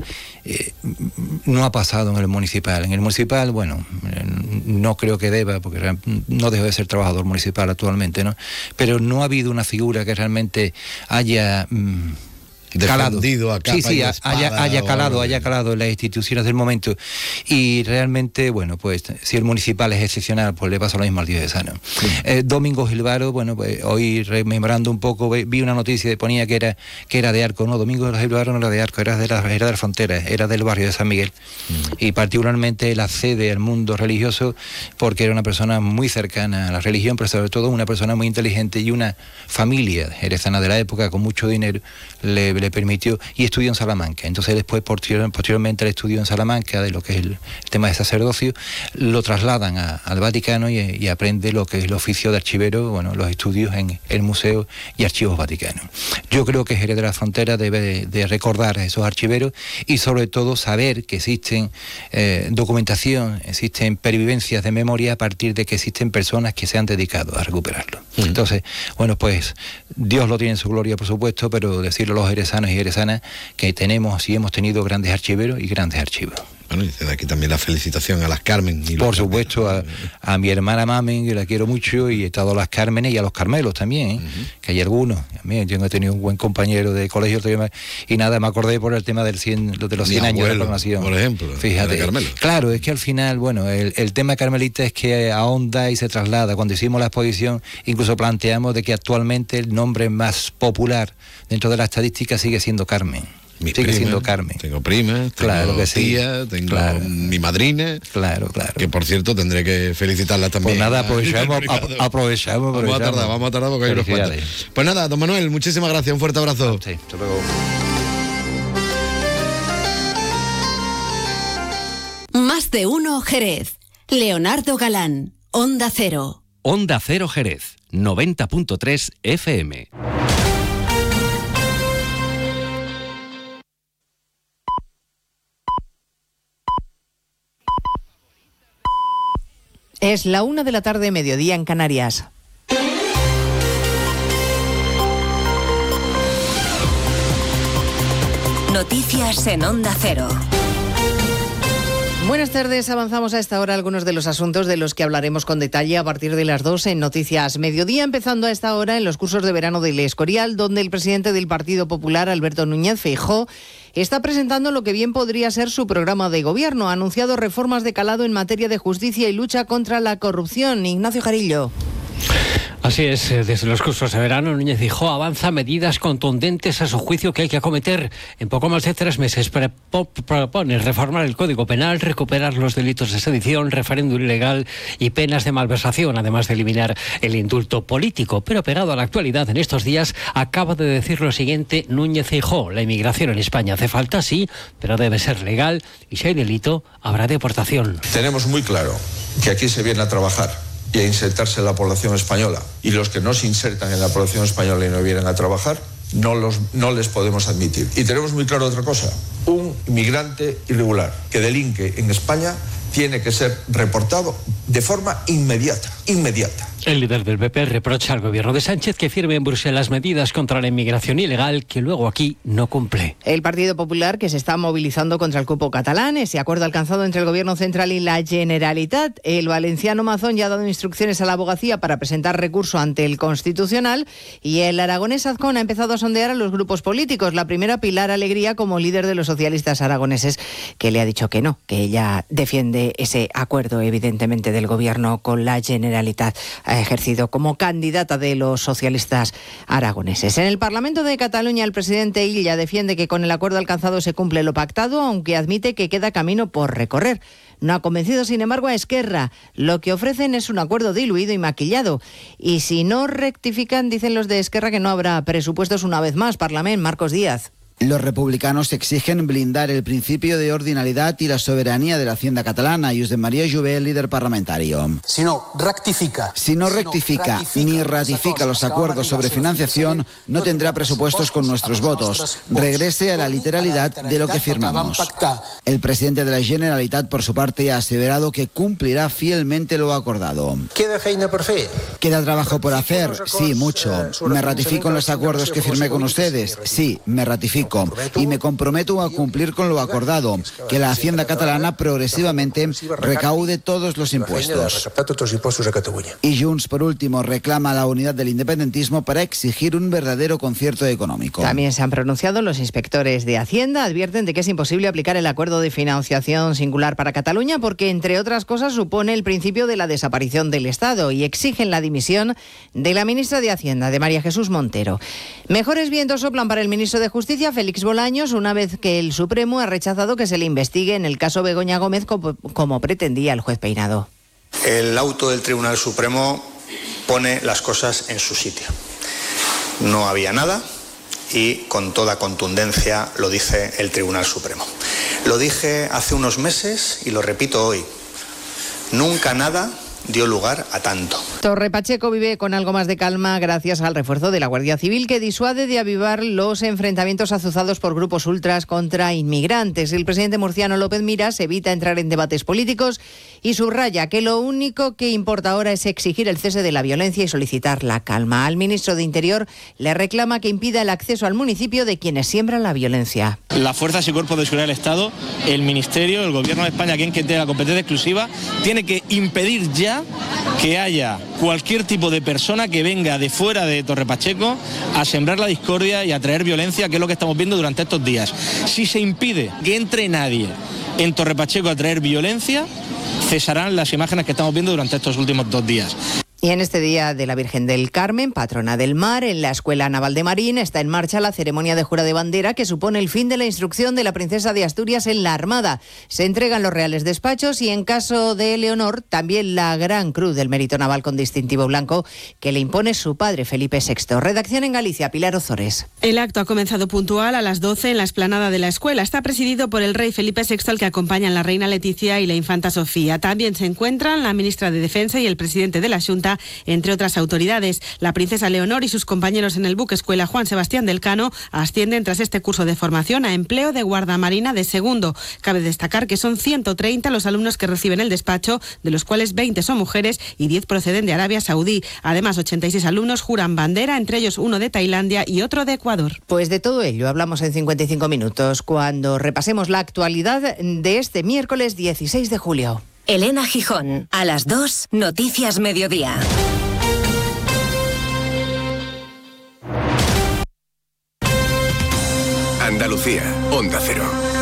No ha pasado en el municipal. En el municipal, bueno, no creo que deba, porque no dejo de ser trabajador municipal actualmente, ¿no? Pero no ha habido una figura que realmente haya defendido a capa y espada, haya calado en las instituciones del momento. Y realmente, bueno, pues si el municipal es excepcional, pues le pasa lo mismo al diocesano. Domingo Gil Varo, bueno, pues hoy rememorando un poco, vi una noticia que ponía que era de Arco. No, Domingo Gil Varo no era de Arco, era de la frontera, era del barrio de San Miguel. Y particularmente él accede al mundo religioso porque era una persona muy cercana a la religión, pero sobre todo una persona muy inteligente, y una familia jerezana de la época con mucho dinero le permitió, y estudió en Salamanca. Entonces después, posteriormente, el estudio en Salamanca de lo que es el tema de sacerdocio, lo trasladan al Vaticano y aprende lo que es el oficio de archivero, bueno, los estudios en el Museo y Archivos Vaticanos. Yo creo que Jerez de la Frontera debe de recordar a esos archiveros y sobre todo saber que existen documentación, existen pervivencias de memoria a partir de que existen personas que se han dedicado a recuperarlo. Entonces, bueno, pues Dios lo tiene en su gloria, por supuesto, pero decirlo a los jerezanos y jerezanas que tenemos y hemos tenido grandes archiveros y grandes archivos. Bueno, y desde aquí también la felicitación a las Carmen. Y por supuesto, a mi hermana Mamen, que la quiero mucho, y a todas las Cármenes y a los Carmelos también, que hay algunos. También yo he tenido un buen compañero de colegio y nada, me acordé por el tema de los 100 años de la coronación. Por ejemplo, fíjate. Claro, es que al final, bueno, el tema carmelita es que ahonda y se traslada. Cuando hicimos la exposición, incluso planteamos de que actualmente el nombre más popular dentro de la estadística sigue siendo Carmen. Sigue siendo Carmen. Tengo primas, claro tengo que sí. tía, tengo mi madrina. Claro. Que por cierto tendré que felicitarla también. Pues nada, aprovechamos. Vamos a tardar porque hay unos cuantos. Pues nada, don Manuel, muchísimas gracias, un fuerte abrazo. Sí, hasta luego. Más de uno Jerez. Leonardo Galán, Onda Cero. Onda Cero Jerez, 90.3 FM. Es la 1:00 p.m, mediodía en Canarias. Noticias en Onda Cero. Buenas tardes, avanzamos a esta hora algunos de los asuntos de los que hablaremos con detalle a partir de las 2 en Noticias Mediodía, empezando a esta hora en los cursos de verano del Escorial, donde el presidente del Partido Popular, Alberto Núñez Feijóo, está presentando lo que bien podría ser su programa de gobierno. Ha anunciado reformas de calado en materia de justicia y lucha contra la corrupción. Ignacio Jarillo. Así es, desde los cursos de verano, Núñez Feijóo avanza medidas contundentes a su juicio que hay que acometer en poco más de 3 meses. Propone reformar el Código Penal, recuperar los delitos de sedición, referéndum ilegal y penas de malversación, además de eliminar el indulto político. Pero pegado a la actualidad, en estos días acaba de decir lo siguiente Núñez Feijóo: la inmigración en España hace falta, sí, pero debe ser legal y si hay delito, habrá deportación. Tenemos muy claro que aquí se viene a trabajar y a insertarse en la población española, y los que no se insertan en la población española y no vienen a trabajar, no les podemos admitir. Y tenemos muy claro otra cosa: un inmigrante irregular que delinque en España tiene que ser reportado de forma inmediata. El líder del PP reprocha al gobierno de Sánchez que firme en Bruselas medidas contra la inmigración ilegal que luego aquí no cumple. El Partido Popular, que se está movilizando contra el cupo catalán, ese acuerdo alcanzado entre el gobierno central y la Generalitat. El valenciano Mazón ya ha dado instrucciones a la abogacía para presentar recurso ante el Constitucional, y el aragonés Azcón ha empezado a sondear a los grupos políticos. La primera, Pilar Alegría, como líder de los socialistas aragoneses, que le ha dicho que no, que ella defiende ese acuerdo evidentemente del gobierno con la Generalitat. Ha ejercido como candidata de los socialistas aragoneses. En el Parlamento de Cataluña, el presidente Illa defiende que con el acuerdo alcanzado se cumple lo pactado, aunque admite que queda camino por recorrer. No ha convencido, sin embargo, a Esquerra. Lo que ofrecen es un acuerdo diluido y maquillado. Y si no rectifican, dicen los de Esquerra que no habrá presupuestos una vez más. Parlamento, Marcos Díaz. Los republicanos exigen blindar el principio de ordinalidad y la soberanía de la Hacienda catalana. Y Josep María Jové, líder parlamentario. Si no rectifica ni ratifica los acuerdos sobre financiación, no tendrá presupuestos con nuestros votos. Regrese a la literalidad de lo que firmamos. El presidente de la Generalitat, por su parte, ha aseverado que cumplirá fielmente lo acordado. Queda feina por fer. ¿Queda trabajo por hacer? Sí, mucho. ¿Me ratifico en los acuerdos que firmé con ustedes? Sí, me ratifico. Y me comprometo a cumplir con lo acordado, que la Hacienda catalana progresivamente recaude todos los impuestos. Y Junts, por último, reclama la unidad del independentismo para exigir un verdadero concierto económico. También se han pronunciado los inspectores de Hacienda. Advierten de que es imposible aplicar el acuerdo de financiación singular para Cataluña porque, entre otras cosas, supone el principio de la desaparición del Estado, y exigen la dimisión de la ministra de Hacienda, de María Jesús Montero. Mejores vientos soplan para el ministro de Justicia, Félix Bolaños, una vez que el Supremo ha rechazado que se le investigue en el caso Begoña Gómez como pretendía el juez Peinado. El auto del Tribunal Supremo pone las cosas en su sitio. No había nada y con toda contundencia lo dice el Tribunal Supremo. Lo dije hace unos meses y lo repito hoy. Nunca nada dio lugar a tanto. Torre Pacheco vive con algo más de calma gracias al refuerzo de la Guardia Civil, que disuade de avivar los enfrentamientos azuzados por grupos ultras contra inmigrantes. El presidente murciano López Miras evita entrar en debates políticos y subraya que lo único que importa ahora es exigir el cese de la violencia y solicitar la calma. Al ministro de Interior le reclama que impida el acceso al municipio de quienes siembran la violencia. Las fuerzas y cuerpos de seguridad del Estado, el Ministerio, el Gobierno de España, quien tiene la competencia exclusiva, tiene que impedir ya que haya cualquier tipo de persona que venga de fuera de Torre Pacheco a sembrar la discordia y a traer violencia, que es lo que estamos viendo durante estos días. Si se impide que entre nadie en Torre Pacheco a traer violencia, cesarán las imágenes que estamos viendo durante estos últimos 2 días. Y en este Día de la Virgen del Carmen, patrona del mar, en la Escuela Naval de Marín está en marcha la ceremonia de jura de bandera que supone el fin de la instrucción de la princesa de Asturias en la Armada. Se entregan los reales despachos y, en caso de Leonor, también la Gran Cruz del Mérito Naval con distintivo blanco que le impone su padre Felipe VI. Redacción en Galicia, Pilar Ozores. El acto ha comenzado puntual a las 12 en la explanada de la escuela. Está presidido por el rey Felipe VI, al que acompañan la reina Leticia y la infanta Sofía. También se encuentran la ministra de Defensa y el presidente de la Xunta, entre otras autoridades. La princesa Leonor y sus compañeros en el buque escuela Juan Sebastián del Cano ascienden tras este curso de formación a empleo de guardamarina de segundo. Cabe destacar que son 130 los alumnos que reciben el despacho, de los cuales 20 son mujeres y 10 proceden de Arabia Saudí. Además, 86 alumnos juran bandera, entre ellos uno de Tailandia y otro de Ecuador. Pues de todo ello hablamos en 55 minutos, cuando repasemos la actualidad de este miércoles 16 de julio. Elena Gijón, a las 2, Noticias Mediodía. Andalucía, Onda Cero.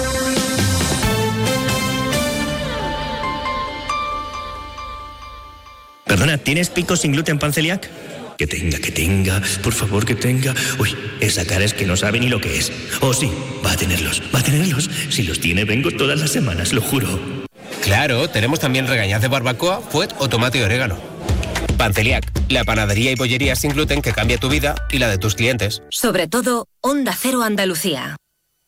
Perdona, ¿tienes pico sin gluten pan celiac? Que tenga, por favor que tenga. Uy, esa cara es que no sabe ni lo que es. Oh sí, va a tenerlos. Si los tiene, vengo todas las semanas, lo juro. Claro, tenemos también regañaz de barbacoa, fuet o tomate y orégano. Panceliac, la panadería y bollería sin gluten que cambia tu vida y la de tus clientes. Sobre todo, Onda Cero Andalucía.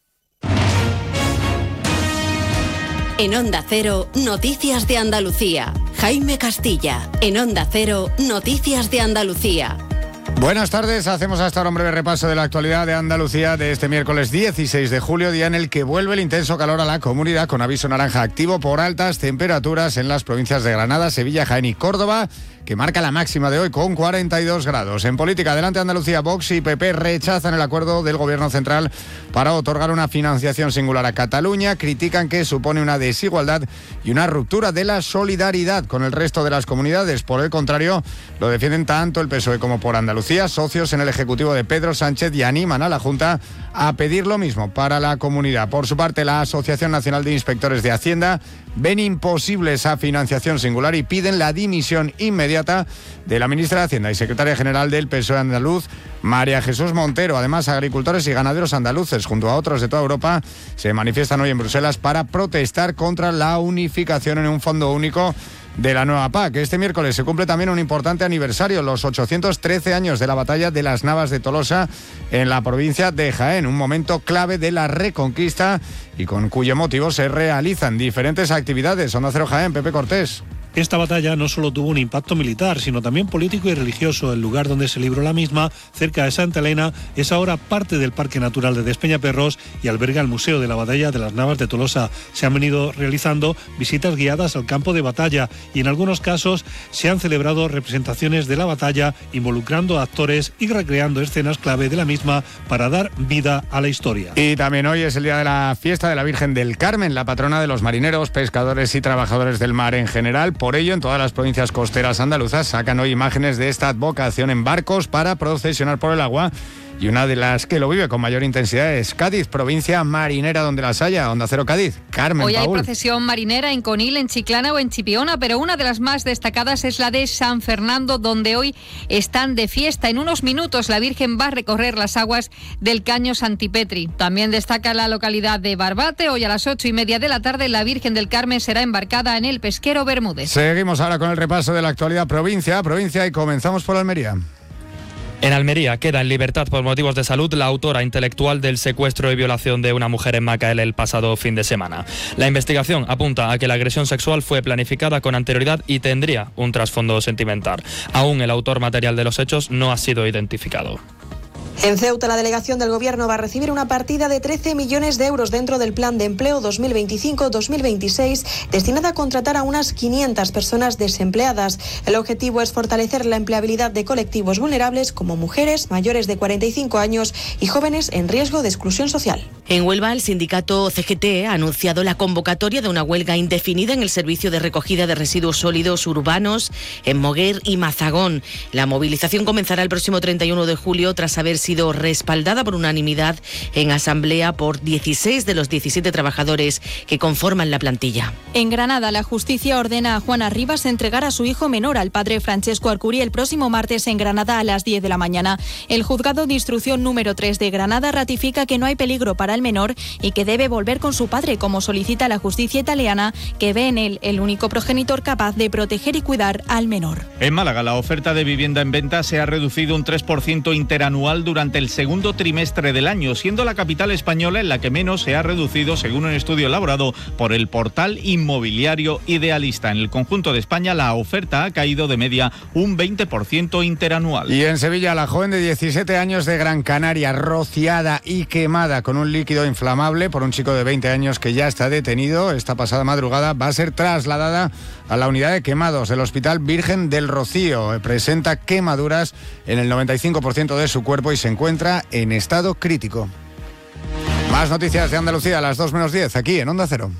En Onda Cero, Noticias de Andalucía. Jaime Castilla. En Onda Cero, Noticias de Andalucía. Buenas tardes, hacemos hasta ahora un breve repaso de la actualidad de Andalucía de este miércoles 16 de julio, día en el que vuelve el intenso calor a la comunidad, con aviso naranja activo por altas temperaturas en las provincias de Granada, Sevilla, Jaén y Córdoba, que marca la máxima de hoy con 42 grados. En política, Adelante Andalucía, Vox y PP rechazan el acuerdo del Gobierno central para otorgar una financiación singular a Cataluña. Critican que supone una desigualdad y una ruptura de la solidaridad con el resto de las comunidades. Por el contrario, lo defienden tanto el PSOE como por Andalucía, socios en el Ejecutivo de Pedro Sánchez, y animan a la Junta a pedir lo mismo para la comunidad. Por su parte, la Asociación Nacional de Inspectores de Hacienda ven imposible esa financiación singular y piden la dimisión inmediata de la ministra de Hacienda y secretaria general del PSOE andaluz, María Jesús Montero. Además, agricultores y ganaderos andaluces, junto a otros de toda Europa, se manifiestan hoy en Bruselas para protestar contra la unificación en un fondo único de la nueva PAC. Este miércoles se cumple también un importante aniversario, los 813 años de la batalla de las Navas de Tolosa en la provincia de Jaén, un momento clave de la reconquista y con cuyo motivo se realizan diferentes actividades. Onda Cero Jaén, Pepe Cortés. Esta batalla no solo tuvo un impacto militar, sino también político y religioso. El lugar donde se libró la misma, cerca de Santa Elena, es ahora parte del Parque Natural de Despeñaperros y alberga el Museo de la Batalla de las Navas de Tolosa. Se han venido realizando visitas guiadas al campo de batalla y en algunos casos se han celebrado representaciones de la batalla involucrando a actores y recreando escenas clave de la misma para dar vida a la historia. Y también hoy es el día de la fiesta de la Virgen del Carmen, la patrona de los marineros, pescadores y trabajadores del mar en general. Por ello, en todas las provincias costeras andaluzas sacan hoy imágenes de esta advocación en barcos para procesionar por el agua. Y una de las que lo vive con mayor intensidad es Cádiz, provincia marinera donde las haya. Onda Cero Cádiz, Carmen Hoy hay Paul. procesión marinera en Conil, en Chiclana o en Chipiona, pero una de las más destacadas es la de San Fernando, donde hoy están de fiesta. En unos minutos la Virgen va a recorrer las aguas del Caño Santipetri. También destaca la localidad de Barbate. Hoy a las 8:30 de la tarde la Virgen del Carmen será embarcada en el pesquero Bermúdez. Seguimos ahora con el repaso de la actualidad provincia a provincia y comenzamos por Almería. En Almería queda en libertad por motivos de salud la autora intelectual del secuestro y violación de una mujer en Macael el pasado fin de semana. La investigación apunta a que la agresión sexual fue planificada con anterioridad y tendría un trasfondo sentimental. Aún el autor material de los hechos no ha sido identificado. En Ceuta, la delegación del Gobierno va a recibir una partida de 13 millones de euros dentro del Plan de Empleo 2025-2026, destinada a contratar a unas 500 personas desempleadas. El objetivo es fortalecer la empleabilidad de colectivos vulnerables como mujeres mayores de 45 años y jóvenes en riesgo de exclusión social. En Huelva, el sindicato CGT ha anunciado la convocatoria de una huelga indefinida en el servicio de recogida de residuos sólidos urbanos en Moguer y Mazagón. La movilización comenzará el próximo 31 de julio tras haber sido respaldada por unanimidad en asamblea por 16 de los 17 trabajadores que conforman la plantilla. En Granada, la justicia ordena a Juana Rivas entregar a su hijo menor al padre Francesco Arcuri el próximo martes en Granada a las 10 de la mañana. El juzgado de instrucción número 3 de Granada ratifica que no hay peligro para el menor y que debe volver con su padre, como solicita la justicia italiana, que ve en él el único progenitor capaz de proteger y cuidar al menor. En Málaga, la oferta de vivienda en venta se ha reducido un 3% interanual durante el segundo trimestre del año, siendo la capital española en la que menos se ha reducido, según un estudio elaborado por el portal inmobiliario Idealista. En el conjunto de España, la oferta ha caído de media un 20% interanual. Y en Sevilla, la joven de 17 años de Gran Canaria, rociada y quemada con un líquido inflamable por un chico de 20 años que ya está detenido esta pasada madrugada, va a ser trasladada a la unidad de quemados del Hospital Virgen del Rocío. Presenta quemaduras en el 95% de su cuerpo y se encuentra en estado crítico. Más noticias de Andalucía a las 2 menos 10, aquí en Onda Cero.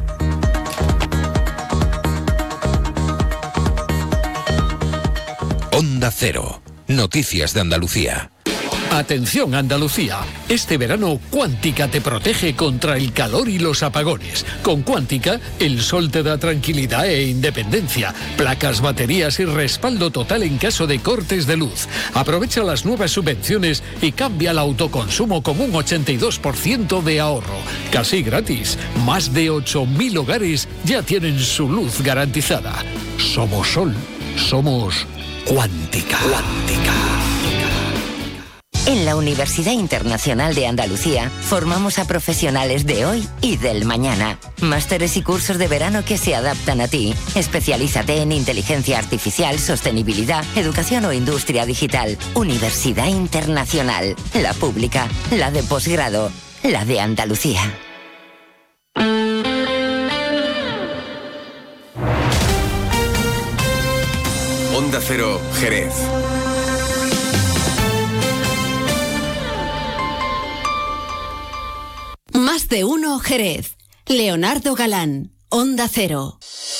Onda Cero. Noticias de Andalucía. Atención Andalucía, este verano Cuántica te protege contra el calor y los apagones. Con Cuántica, el sol te da tranquilidad e independencia, placas, baterías y respaldo total en caso de cortes de luz. Aprovecha las nuevas subvenciones y cambia el autoconsumo con un 82% de ahorro. Casi gratis, más de 8.000 hogares ya tienen su luz garantizada. Somos Sol, somos Cuántica. En la Universidad Internacional de Andalucía formamos a profesionales de hoy y del mañana. Másteres y cursos de verano que se adaptan a ti. Especialízate en inteligencia artificial, sostenibilidad, educación o industria digital. Universidad Internacional, la pública, la de posgrado, la de Andalucía. Onda Cero, Jerez. Más de uno, Jerez. Leonardo Galán, Onda Cero.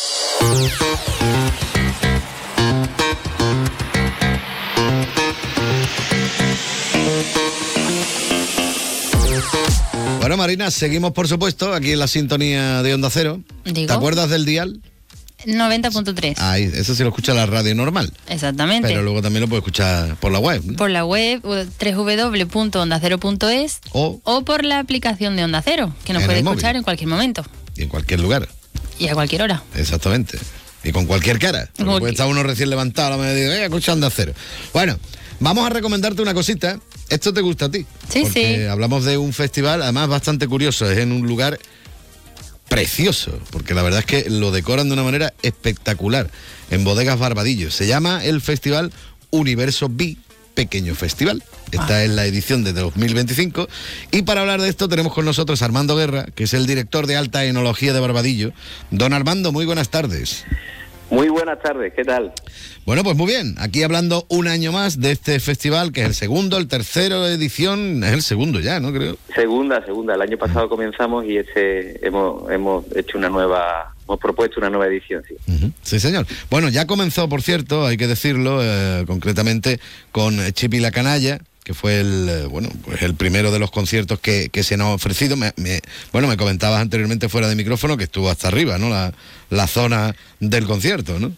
Bueno, Marina, seguimos por supuesto aquí en la sintonía de Onda Cero. ¿Digo? ¿Te acuerdas del dial? 90.3. Ahí, eso sí lo escucha la radio normal. Exactamente. Pero luego también lo puede escuchar por la web, ¿no? Por la web, www.ondacero.es o por la aplicación de Onda Cero, que nos puede escuchar en cualquier momento. Y en cualquier lugar. Y a cualquier hora. Exactamente. Y con cualquier cara. Porque puede estar uno recién levantado a la mediodía escuchando Onda Cero. Bueno, vamos a recomendarte una cosita. Esto te gusta a ti. Sí, porque hablamos de un festival, además bastante curioso. Es en un lugar precioso, porque la verdad es que lo decoran de una manera espectacular, en Bodegas Barbadillo. Se llama el festival Universo B, pequeño festival. Esta es la edición de 2025 y para hablar de esto tenemos con nosotros a Armando Guerra, que es el director de Alta Enología de Barbadillo. Don Armando, muy buenas tardes. Muy buenas tardes, ¿qué tal? Bueno, pues muy bien, aquí hablando un año más de este festival, que es el segundo, el tercero edición, es el segundo ya, ¿no? Creo. Segunda, el año pasado comenzamos y hemos hecho hemos propuesto una nueva edición, sí. Sí, señor. Bueno, ya comenzó, por cierto, hay que decirlo, concretamente con Chipi la Canalla, que fue el primero de los conciertos que se nos ha ofrecido. Me comentabas anteriormente fuera de micrófono que estuvo hasta arriba, ¿no? La zona del concierto, ¿no?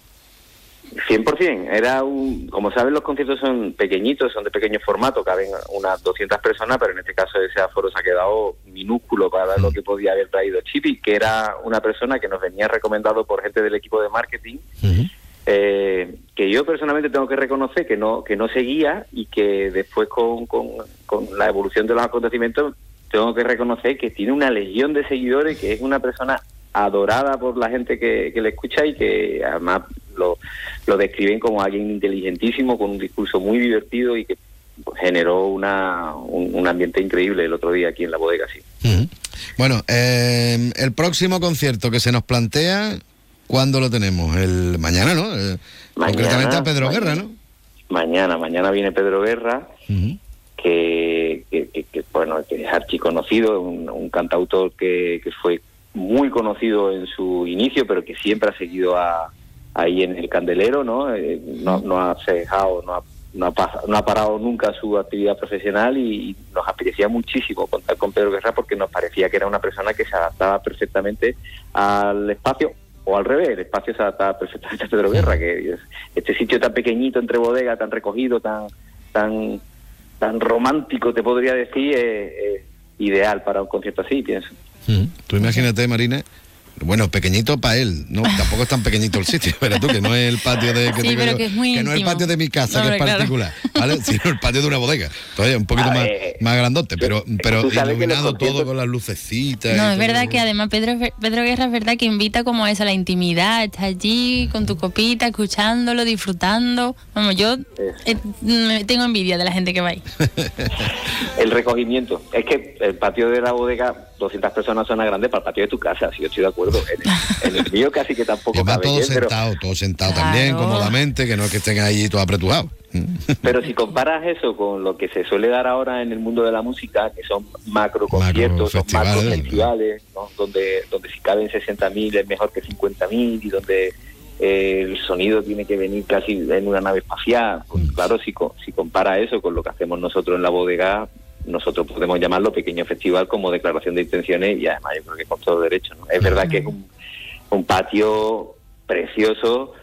100%. Como saben, los conciertos son pequeñitos, son de pequeño formato, caben unas 200 personas, pero en este caso ese aforo se ha quedado minúsculo para lo que podía haber traído Chipi, que era una persona que nos venía recomendado por gente del equipo de marketing. que yo personalmente tengo que reconocer que no seguía, y que después con la evolución de los acontecimientos tengo que reconocer que tiene una legión de seguidores, que es una persona adorada por la gente que le escucha, y que además lo describen como alguien inteligentísimo, con un discurso muy divertido, y que generó un ambiente increíble el otro día aquí en la bodega, sí. Bueno, el próximo concierto que se nos plantea, ¿cuándo lo tenemos? El mañana, ¿no? Concretamente a Pedro Guerra, ¿no? Mañana viene Pedro Guerra, que bueno, que es archiconocido, un cantautor que fue muy conocido en su inicio, pero que siempre ha seguido ahí en el candelero, ¿no? No ha cejado, no ha parado nunca su actividad profesional, y nos apetecía muchísimo contar con Pedro Guerra, porque nos parecía que era una persona que se adaptaba perfectamente al espacio, o al revés, el espacio se adaptaba perfectamente a Pedro Guerra, que este sitio tan pequeñito entre bodegas, tan recogido, tan romántico, te podría decir, es ideal para un concierto así, pienso. Tú imagínate, Marina, bueno, pequeñito para él, no, tampoco es tan pequeñito el sitio, pero tú, que no es el patio de sí, pero que es muy que no es el patio de mi casa, que es particular, ¿vale? Sino el patio de una bodega, todavía un poquito más grandote, pero iluminado todo con las lucecitas. No, es verdad que además Pedro Guerra es verdad que invita como a eso, a la intimidad, estás allí con tu copita, escuchándolo, disfrutando. Vamos, yo tengo envidia de la gente que va ahí. El recogimiento, es que el patio de la bodega, 200 personas suena grande para el patio de tu casa, sí, yo estoy de acuerdo. En el mío casi que tampoco cabe todo bien, sentado, todo sentado también, cómodamente, que no es que estén ahí todos apretujados. Pero si comparas eso con lo que se suele dar ahora en el mundo de la música, que son macro conciertos, macro festivales, ¿no? donde si caben 60.000 es mejor que 50.000, y donde el sonido tiene que venir casi en una nave espacial, pues claro, si compara eso con lo que hacemos nosotros en la bodega, nosotros podemos llamarlo pequeño festival, como declaración de intenciones, y además yo creo que con todo derecho, ¿no? Es verdad que es un patio precioso,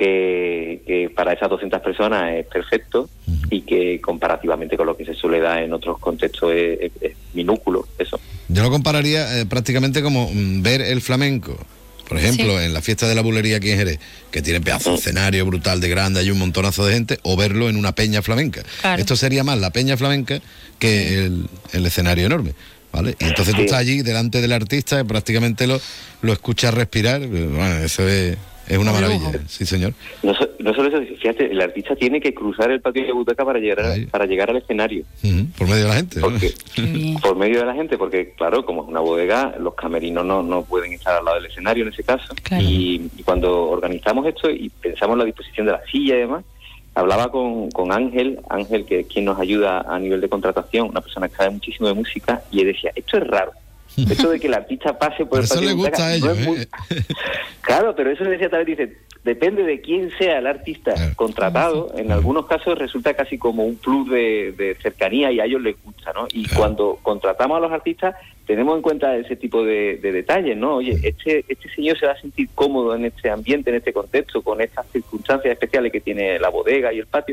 que para esas 200 personas es perfecto, y que comparativamente con lo que se suele dar en otros contextos es minúsculo, eso. Yo lo compararía prácticamente como ver el flamenco, por ejemplo, en la fiesta de la bulería aquí en Jerez, que tiene pedazo de escenario brutal de grande, hay un montonazo de gente, o verlo en una peña flamenca. Claro. Esto sería más la peña flamenca que el escenario enorme, ¿vale? Y entonces tú estás allí delante del artista y prácticamente lo escuchas respirar. Bueno, eso es una maravilla, sí señor. No solo eso, fíjate, el artista tiene que cruzar el patio de butaca para llegar al escenario. Por medio de la gente. Por medio de la gente, porque claro, como es una bodega, los camerinos no pueden estar al lado del escenario en ese caso. Claro. Y cuando organizamos esto y pensamos en la disposición de la silla y demás, hablaba con Ángel, que es quien nos ayuda a nivel de contratación, una persona que sabe muchísimo de música, y él decía, esto es raro. Esto de que el artista pase por el patio de butaca, a ellos, no es Claro, pero eso decía también, dice, depende de quién sea el artista contratado, en algunos casos resulta casi como un plus de cercanía, y a ellos les gusta, ¿no? Y cuando contratamos a los artistas tenemos en cuenta ese tipo de detalles, ¿no? Oye, este señor se va a sentir cómodo en este ambiente, en este contexto, con estas circunstancias especiales que tiene la bodega y el patio,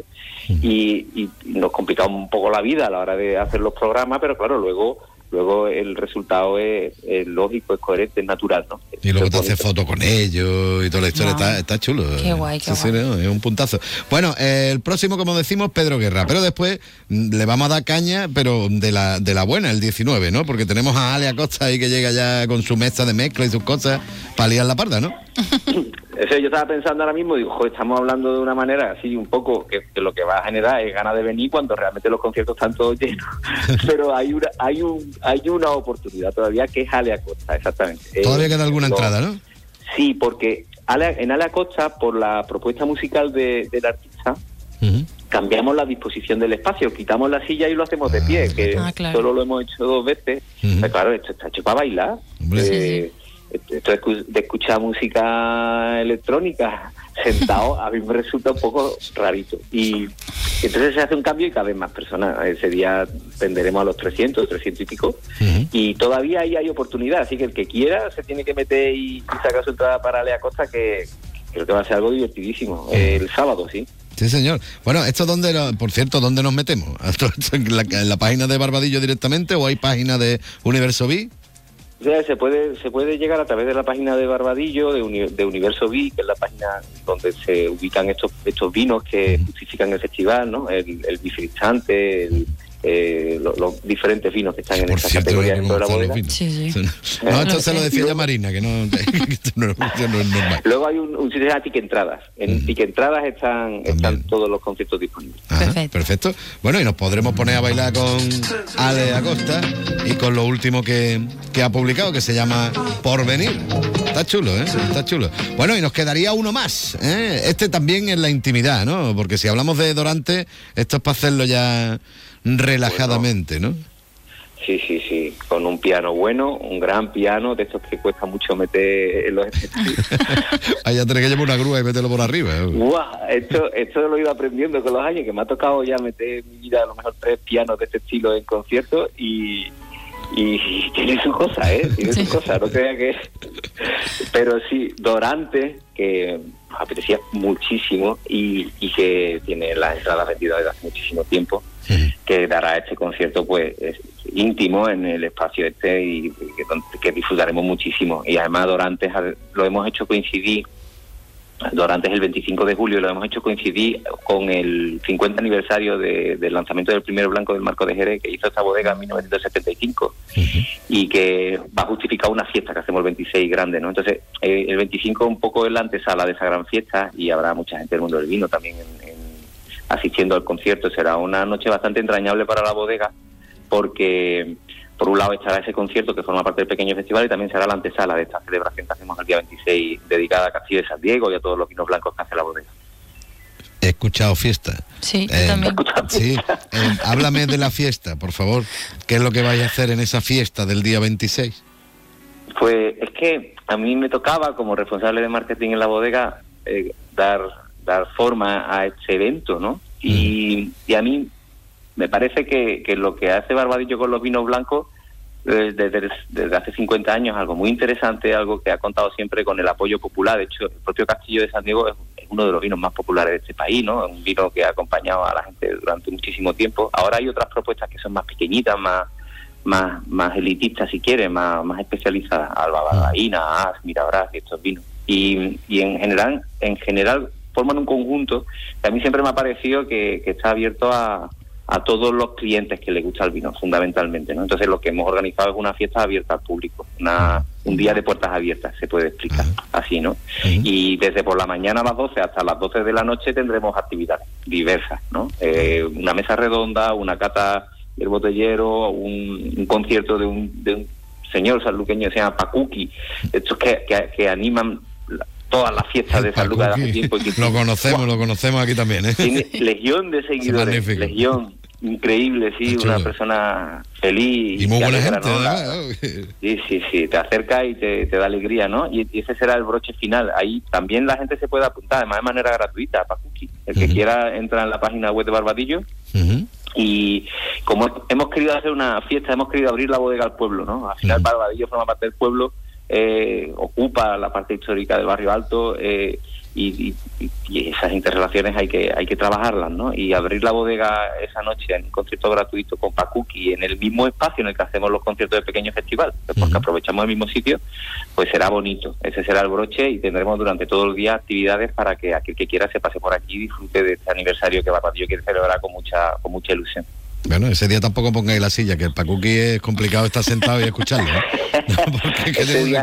y nos complicamos un poco la vida a la hora de hacer los programas, pero claro, luego el resultado es lógico, es coherente, es natural, ¿no? Y luego te haces fotos con ellos y toda la historia, está chulo. Qué guay, qué guay. No, es un puntazo. Bueno, el próximo, como decimos, Pedro Guerra, pero después le vamos a dar caña, pero de la buena, el 19, ¿no? Porque tenemos a Ale Acosta ahí, que llega ya con su mesa de mezcla y sus cosas para liar la parda, ¿no? Eso yo estaba pensando ahora mismo, digo, joder, estamos hablando de una manera así un poco que lo que va a generar es ganas de venir cuando realmente los conciertos están todos llenos. Pero hay una oportunidad todavía, que es Ale Acosta, exactamente. Todavía queda alguna entrada, ¿no? Sí, porque en Ale Acosta, por la propuesta musical del artista, cambiamos la disposición del espacio, quitamos la silla y lo hacemos de pie, que solo lo hemos hecho 2 veces. Pero claro, esto está hecho para bailar. Esto de escuchar música electrónica sentado a mí me resulta un poco rarito, y entonces se hace un cambio y caben más personas. Ese día tenderemos a los 300 y pico, y todavía ahí hay oportunidad, así que el que quiera se tiene que meter y sacar su entrada para Ale Acosta, que creo que va a ser algo divertidísimo. El sábado, sí. Sí, señor. Bueno, ¿esto por cierto, dónde nos metemos? ¿En la página de Barbadillo directamente, o hay página de Universo B? O sea, se puede llegar a través de la página de Barbadillo, de Universo Vi, que es la página donde se ubican estos vinos que justifican el festival, ¿no? El bifristante, los diferentes vinos que están en esta categoría dentro de la bodega. Sí. No, esto se lo decía ya Marina, que no, que esto no es normal. Luego hay un sitio que se llama Tiquentradas. En Tiquentradas están todos los conciertos disponibles. Ajá, perfecto. Bueno, y nos podremos poner a bailar con Ale Acosta y con lo último que ha publicado, que se llama Porvenir. Está chulo, ¿eh? Está chulo. Bueno, y nos quedaría uno más, ¿eh? Este también en la intimidad, ¿no? Porque si hablamos de Dorante, esto es para hacerlo ya relajadamente, ¿no? Sí, con un piano bueno, un gran piano, de estos que cuesta mucho meter en los escenarios. Ahí ya tenés que llevar una grúa y meterlo por arriba. ¡Guau! Esto lo he ido aprendiendo con los años, que me ha tocado ya meter en mi vida a lo mejor 3 pianos de este estilo en conciertos y tiene su cosa, tiene su cosa, no crea que... Pero sí, Dorante, que nos apetecía muchísimo y que tiene las entradas vendidas desde hace muchísimo tiempo, que dará este concierto pues íntimo en el espacio y que disfrutaremos muchísimo. Y además Dorante lo hemos hecho coincidir, Dorante es el 25 de julio, lo hemos hecho coincidir con el 50 aniversario del lanzamiento del primer blanco del Marco de Jerez, que hizo esta bodega en 1975, y que va a justificar una fiesta que hacemos el 26 grande, ¿no? Entonces, el 25 un poco es la antesala de esa gran fiesta, y habrá mucha gente del mundo del vino también asistiendo al concierto. Será una noche bastante entrañable para la bodega, porque por un lado estará ese concierto que forma parte del pequeño festival, y también será la antesala de esta celebración que hacemos el día 26, dedicada a Castillo de San Diego y a todos los vinos blancos que hace la bodega. He escuchado fiesta. Sí, yo también. Sí, háblame de la fiesta, por favor. ¿Qué es lo que vais a hacer en esa fiesta del día 26? Pues es que a mí me tocaba, como responsable de marketing en la bodega, dar forma a este evento, ¿no? Y a mí me parece que lo que hace Barbadillo con los vinos blancos desde hace 50 años es algo muy interesante, algo que ha contado siempre con el apoyo popular. De hecho, el propio Castillo de San Diego es uno de los vinos más populares de este país, ¿no? Es un vino que ha acompañado a la gente durante muchísimo tiempo. Ahora hay otras propuestas que son más pequeñitas, más elitistas, si quieres, más especializadas. Alba Barbaína, As, Mirabras y estos vinos. Y en general forman un conjunto que a mí siempre me ha parecido que está abierto a todos los clientes que les gusta el vino, fundamentalmente, ¿no? Entonces lo que hemos organizado es una fiesta abierta al público, un día de puertas abiertas, se puede explicar así, ¿no? Y desde por la mañana a las 12 hasta las 12 de la noche tendremos actividades diversas, ¿no? Una mesa redonda, una cata del botellero, un concierto de un señor sanluqueño que se llama Pacuqui, estos que animan todas las fiestas de San Lucas de hace tiempo. Lo conocemos aquí también, ¿eh? Tiene legión de seguidores, legión, increíble, sí, una persona feliz. Y muy buena gente, Sí, te acerca y te da alegría, ¿no? Y ese será el broche final. Ahí también la gente se puede apuntar, además de manera gratuita, a Pacuqui. El que quiera entra en la página web de Barbadillo. Y como hemos querido hacer una fiesta, hemos querido abrir la bodega al pueblo, ¿no? Al final Barbadillo forma parte del pueblo, ocupa la parte histórica del Barrio Alto, y esas interrelaciones hay que trabajarlas, ¿no? Y abrir la bodega esa noche en un concierto gratuito con Pacuqui en el mismo espacio en el que hacemos los conciertos de pequeño festival, porque aprovechamos el mismo sitio, pues será bonito. Ese será el broche, y tendremos durante todo el día actividades para que aquel que quiera se pase por aquí y disfrute de este aniversario que Barbadillo quiere celebrar con mucha ilusión. Bueno, ese día tampoco pongáis la silla, que el Pacuqui es complicado estar sentado y escucharlo, ¿no? Ese día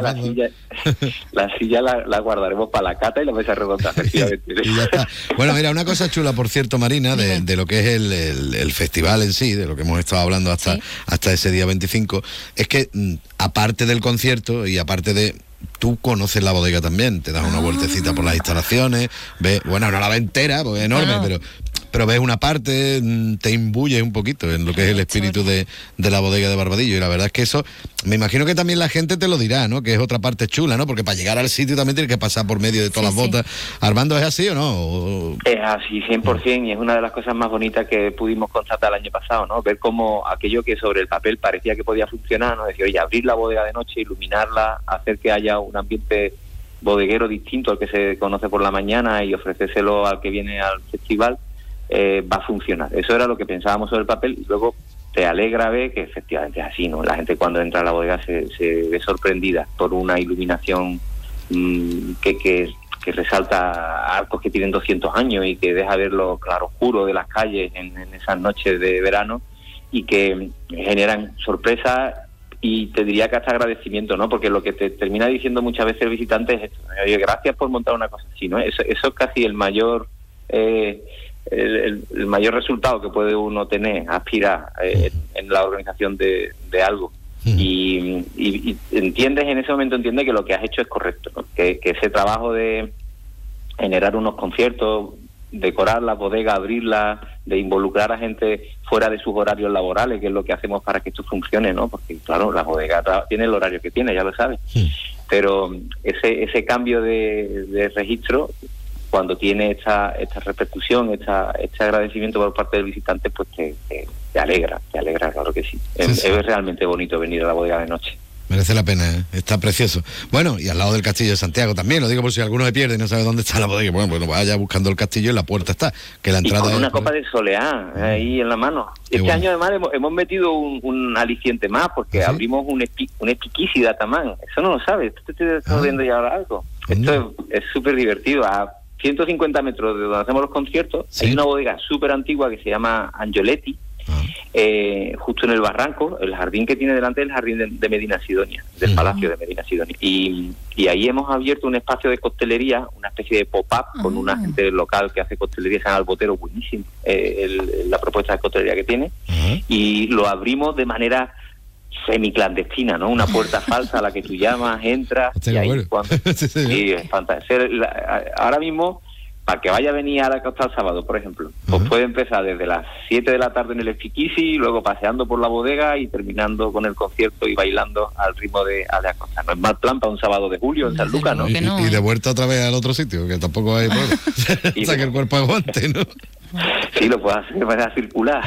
la silla la guardaremos para la cata y la mesa redonda, efectivamente. Y ya está. Bueno, mira, una cosa chula, por cierto, Marina, de lo que es el festival en sí, de lo que hemos estado hablando hasta ese día 25, es que aparte del concierto y aparte de... Tú conoces la bodega también, te das una vueltecita por las instalaciones, ves, bueno, no la ves entera, porque es enorme, pero ves una parte, te imbuyes un poquito en lo que es el espíritu de la bodega de Barbadillo, y la verdad es que eso, me imagino que también la gente te lo dirá, ¿no? Que es otra parte chula, ¿no? Porque para llegar al sitio también tienes que pasar por medio de todas las botas. Armando, ¿es así o no? Es así, 100%, y es una de las cosas más bonitas que pudimos constatar el año pasado, ¿no? Ver cómo aquello que sobre el papel parecía que podía funcionar, ¿no? Decir, oye, abrir la bodega de noche, iluminarla, hacer que haya un ambiente bodeguero distinto al que se conoce por la mañana y ofrecérselo al que viene al festival, va a funcionar. Eso era lo que pensábamos sobre el papel, y luego te alegra ver que efectivamente es así, ¿no? La gente cuando entra a la bodega se ve sorprendida por una iluminación que resalta arcos que tienen 200 años y que deja ver lo claroscuro de las calles en esas noches de verano, y que generan sorpresa y te diría que hasta agradecimiento, ¿no? Porque lo que te termina diciendo muchas veces el visitante es esto: oye, gracias por montar una cosa así, ¿no? Eso es casi el mayor el mayor resultado que puede uno tener, aspirar en la organización de algo. Y entiendes, en ese momento entiendes que lo que has hecho es correcto, ¿no? Que ese trabajo de generar unos conciertos, decorar la bodega, abrirla, de involucrar a gente fuera de sus horarios laborales, que es lo que hacemos para que esto funcione, ¿no? Porque claro, la bodega tiene el horario que tiene, ya lo sabes. Pero ese cambio de registro, cuando tiene esta repercusión, este agradecimiento por parte del visitante, pues te alegra, claro que sí. Es realmente bonito venir a la bodega de noche. Merece la pena, ¿eh? Está precioso. Bueno, y al lado del Castillo de Santiago también, lo digo por si alguno se pierde y no sabe dónde está la bodega. Bueno, vaya buscando el castillo y la puerta está, que la entrada y con una es... copa de soleá ahí en la mano. Este año además hemos metido un aliciente más, porque abrimos un espiquisi de Atamán. Eso no lo sabes, tú te estás viendo ya ahora algo. Esto es súper divertido. A 150 metros de donde hacemos los conciertos, hay una bodega súper antigua que se llama Angioletti, justo en el barranco. El jardín que tiene delante es el jardín de Medina Sidonia, del Palacio de Medina Sidonia. Y ahí hemos abierto un espacio de coctelería, una especie de pop-up con una gente local que hace coctelería, se llama El Botero, buenísimo la propuesta de coctelería que tiene. Y lo abrimos de manera semiclandestina, ¿no? Una puerta falsa a la que tú llamas, entras, y ahí sí, es fantástico. Ahora mismo, para que vaya a venir a la costa el sábado, por ejemplo, pues puede empezar desde las 7 de la tarde en el Espiquisi, luego paseando por la bodega y terminando con el concierto y bailando al ritmo de Alea Costa. No es mal plan para un sábado de julio en San Lucas, ¿no? Y de vuelta otra vez al otro sitio, que tampoco hay problema. O sea, que el cuerpo aguante, ¿no? Sí, lo puedo hacer de manera circular.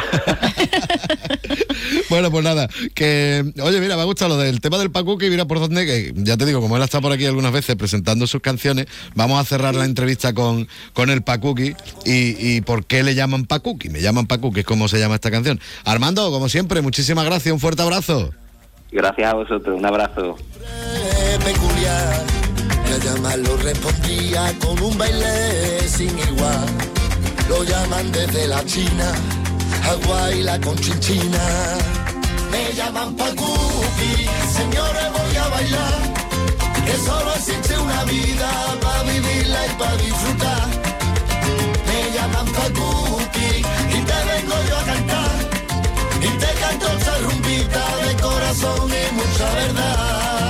Bueno, pues nada, que... Oye, mira, me ha gustado lo del tema del Pacuqui, mira por dónde, que ya te digo, como él ha estado por aquí algunas veces presentando sus canciones, vamos a cerrar la entrevista con el Pacuqui y ¿por qué le llaman Pacuqui? Me llaman Pacuqui, es como se llama esta canción. Armando, como siempre, muchísimas gracias, un fuerte abrazo. Gracias a vosotros, un abrazo. Peculiar, y a llamarlo respondía con un baile sin igual. Lo llaman desde la China, Hawái, la Conchinchina. Me llaman Pacuqui, señores, voy a bailar. Que solo existe una vida para vivirla y para disfrutar. Me llaman Pacuqui y te vengo yo a cantar. Y te canto esta rumbita de corazón y mucha verdad.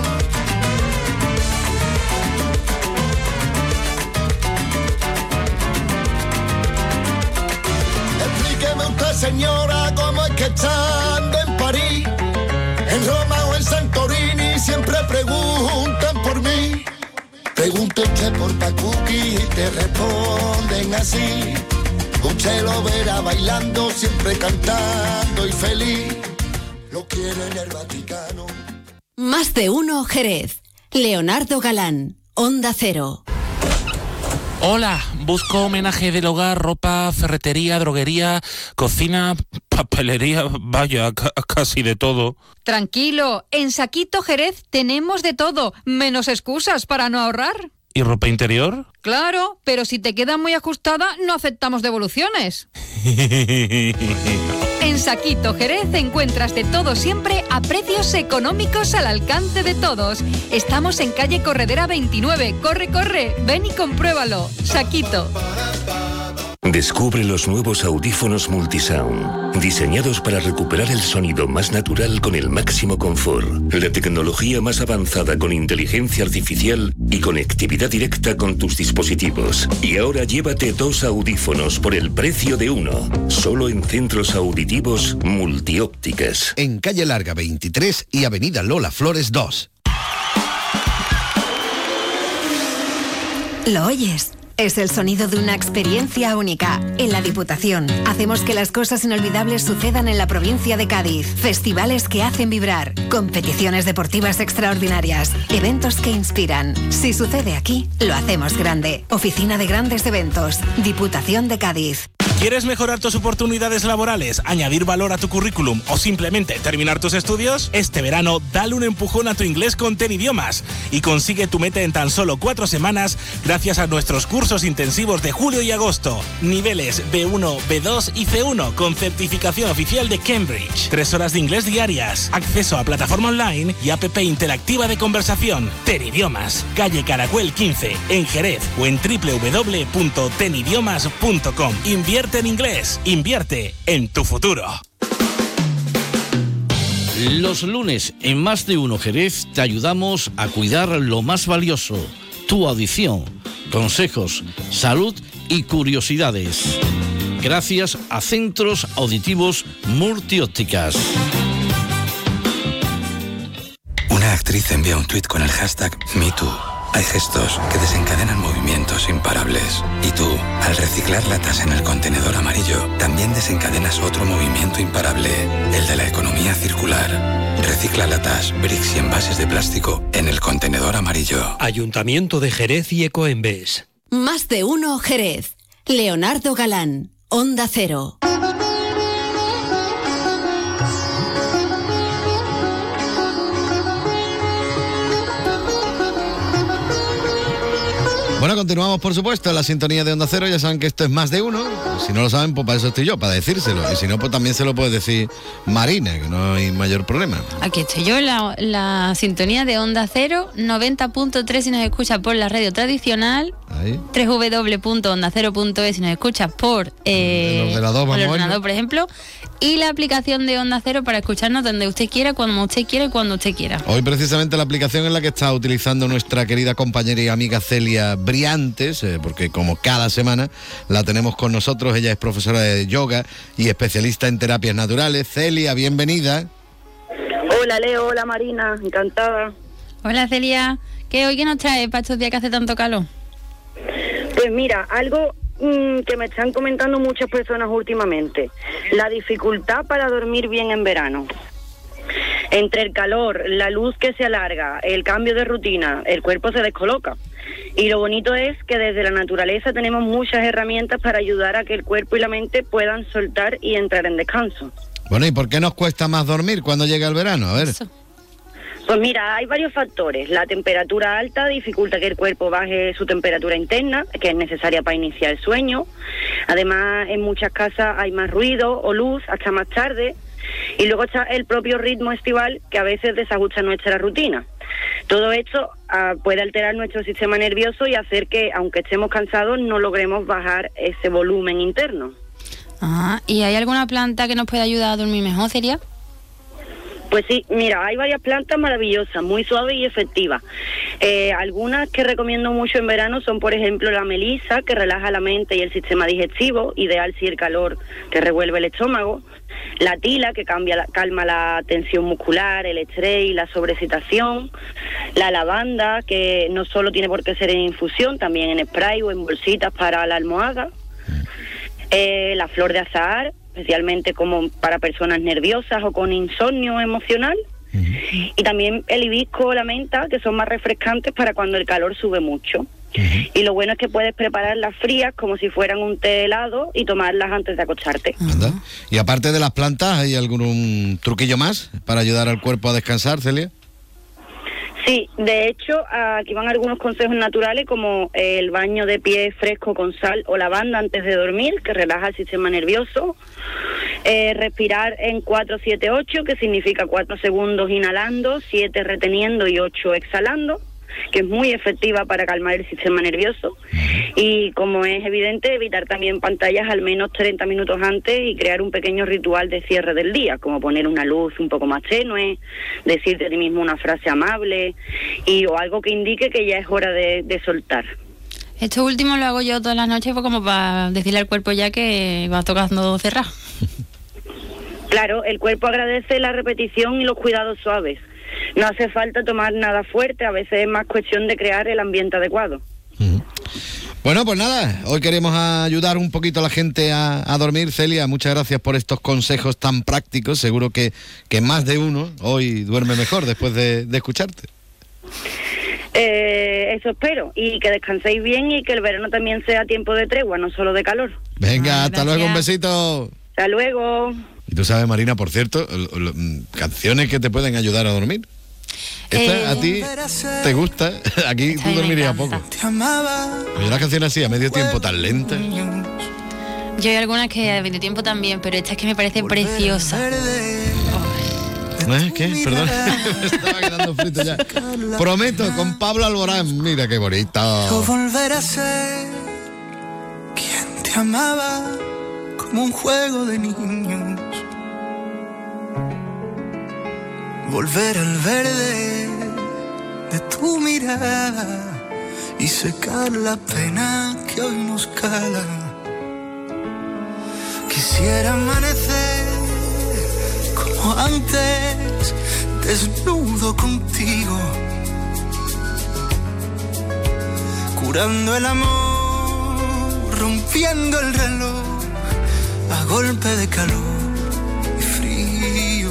Explíqueme usted, señora, cómo es que estando en París, en Roma o en Santorini, siempre preguntan por mí. Pregunte usted por Pacuqui y te responden así. Usted lo verá bailando, siempre cantando y feliz. Lo quiere en el Vaticano. Más de uno Jerez. Leonardo Galán, Onda Cero. Hola, busco homenaje del hogar, ropa, ferretería, droguería, cocina, papelería, vaya, casi de todo. Tranquilo, en Saquito Jerez tenemos de todo, menos excusas para no ahorrar. ¿Y ropa interior? Claro, pero si te queda muy ajustada, no aceptamos devoluciones. En Saquito Jerez encuentras de todo siempre a precios económicos al alcance de todos. Estamos en calle Corredera 29. Corre, ven y compruébalo. Saquito. Descubre los nuevos audífonos Multisound, diseñados para recuperar el sonido más natural con el máximo confort, la tecnología más avanzada con inteligencia artificial y conectividad directa con tus dispositivos. Y ahora llévate 2 audífonos por el precio de uno, solo en Centros Auditivos Multiópticas. En Calle Larga 23 y Avenida Lola Flores 2. ¿Lo oyes? Es el sonido de una experiencia única. En la Diputación hacemos que las cosas inolvidables sucedan en la provincia de Cádiz. Festivales que hacen vibrar, competiciones deportivas extraordinarias, eventos que inspiran. Si sucede aquí, lo hacemos grande. Oficina de Grandes Eventos, Diputación de Cádiz. ¿Quieres mejorar tus oportunidades laborales, añadir valor a tu currículum o simplemente terminar tus estudios? Este verano, dale un empujón a tu inglés con TEN Idiomas y consigue tu meta en tan solo 4 semanas gracias a nuestros cursos intensivos de julio y agosto. Niveles B1, B2 y C1 con certificación oficial de Cambridge. 3 horas de inglés diarias, acceso a plataforma online y app interactiva de conversación. TEN Idiomas, calle Caracuel 15, en Jerez o en www.tenidiomas.com. Invierte en inglés, invierte en tu futuro. Los lunes en Más de Uno Jerez te ayudamos a cuidar lo más valioso, tu audición, consejos, salud y curiosidades. Gracias a Centros Auditivos Multiópticas. Una actriz envía un tuit con el hashtag MeToo. Hay gestos que desencadenan movimientos imparables. Y tú, al reciclar latas en el contenedor amarillo, también desencadenas otro movimiento imparable, el de la economía circular. Recicla latas, bricks y envases de plástico en el contenedor amarillo. Ayuntamiento de Jerez y Ecoembes. Más de Uno Jerez. Leonardo Galán, Onda Cero. Bueno, continuamos, por supuesto, en la sintonía de Onda Cero. Ya saben que esto es Más de Uno. Si no lo saben, pues para eso estoy yo, para decírselo. Y si no, pues también se lo puede decir Marina, que no hay mayor problema. Aquí estoy yo, la sintonía de Onda Cero, 90.3 si nos escuchas por la radio tradicional, www.ondacero.es si nos escuchas por el ordenador, por ejemplo, y la aplicación de Onda Cero para escucharnos donde usted quiera, cuando usted quiera y cuando usted quiera. Hoy precisamente la aplicación es la que está utilizando nuestra querida compañera y amiga Celia Briantes, porque como cada semana la tenemos con nosotros. Ella es profesora de yoga y especialista en terapias naturales. Celia, bienvenida. Hola Leo, hola Marina, encantada. Hola Celia, ¿qué hoy qué nos trae para estos días que hace tanto calor? Pues mira, algo que me están comentando muchas personas últimamente, la dificultad para dormir bien en verano. Entre el calor, la luz que se alarga, el cambio de rutina, el cuerpo se descoloca. Y lo bonito es que desde la naturaleza tenemos muchas herramientas para ayudar a que el cuerpo y la mente puedan soltar y entrar en descanso. Bueno, ¿y por qué nos cuesta más dormir cuando llega el verano? A ver. Pues mira, hay varios factores. La temperatura alta dificulta que el cuerpo baje su temperatura interna, que es necesaria para iniciar el sueño. Además, en muchas casas hay más ruido o luz hasta más tarde. Y luego está el propio ritmo estival, que a veces desajusta nuestra rutina. Todo esto puede alterar nuestro sistema nervioso y hacer que, aunque estemos cansados, no logremos bajar ese volumen interno. ¿Y hay alguna planta que nos pueda ayudar a dormir mejor, sería? Pues sí, mira, hay varias plantas maravillosas, muy suaves y efectivas. Algunas que recomiendo mucho en verano son, por ejemplo, la melisa, que relaja la mente y el sistema digestivo, ideal si el calor te revuelve el estómago. La tila, que calma la tensión muscular, el estrés y la sobreexcitación. La lavanda, que no solo tiene por qué ser en infusión, también en spray o en bolsitas para la almohada. La flor de azahar, especialmente como para personas nerviosas o con insomnio emocional. Y también el hibisco o la menta, que son más refrescantes para cuando el calor sube mucho. Y lo bueno es que puedes prepararlas frías como si fueran un té helado y tomarlas antes de acostarte. Anda. Y aparte de las plantas, ¿hay algún truquillo más para ayudar al cuerpo a descansar, Celia? Sí, de hecho, aquí van algunos consejos naturales como el baño de pies fresco con sal o lavanda antes de dormir, que relaja el sistema nervioso. Respirar en 4-7-8, que significa 4 segundos inhalando, 7 reteniendo y 8 exhalando, que es muy efectiva para calmar el sistema nervioso. Y como es evidente, evitar también pantallas al menos 30 minutos antes y crear un pequeño ritual de cierre del día, como poner una luz un poco más tenue, decirte a ti mismo una frase amable o algo que indique que ya es hora de soltar. Esto último lo hago yo todas las noches como para decirle al cuerpo ya que va tocando cerrar. Claro, el cuerpo agradece la repetición y los cuidados suaves. No hace falta tomar nada fuerte, a veces es más cuestión de crear el ambiente adecuado. Bueno, pues nada, hoy queremos ayudar un poquito a la gente a dormir. Celia, muchas gracias por estos consejos tan prácticos. Seguro que más de uno hoy duerme mejor después de escucharte. Eso espero, y que descanséis bien y que el verano también sea tiempo de tregua, no solo de calor. Venga, hasta luego, un besito. Hasta luego. Y tú sabes, Marina, por cierto, canciones que te pueden ayudar a dormir. Esta a ti te gusta. Aquí tú dormirías poco. Hay una canción así a medio tiempo tan lenta. Yo hay algunas que a medio tiempo también, pero esta es que me parece preciosa. ¿Qué? Perdón. Me estaba quedando frito ya. Prometo, con Pablo Alborán. Mira qué bonito. Yo volver a ser quien te amaba como un juego de niños. Volver al verde de tu mirada y secar la pena que hoy nos cala. Quisiera amanecer como antes, desnudo contigo, curando el amor, rompiendo el reloj a golpe de calor y frío,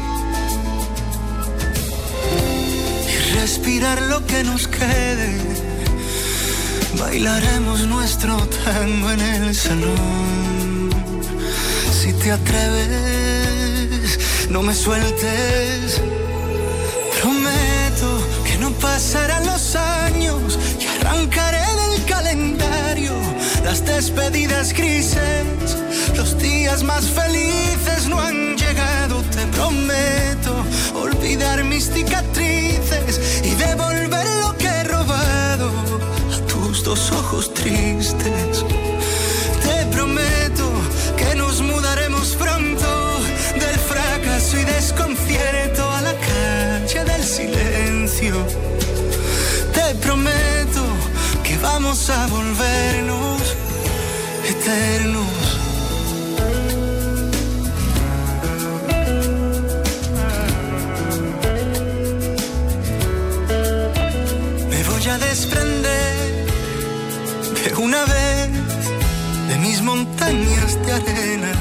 y respirar lo que nos quede. Bailaremos nuestro tango en el salón. Si te atreves, no me sueltes. Prometo que no pasarán los años y arrancaré del calendario las despedidas grises. Los días más felices no han llegado. Te prometo olvidar mis cicatrices y devolver lo que he robado a tus dos ojos tristes. Te prometo que nos mudaremos pronto del fracaso y desconcierto a la calle del silencio. Te prometo que vamos a volvernos eternos. Me voy a desprender de una vez de mis montañas de arena,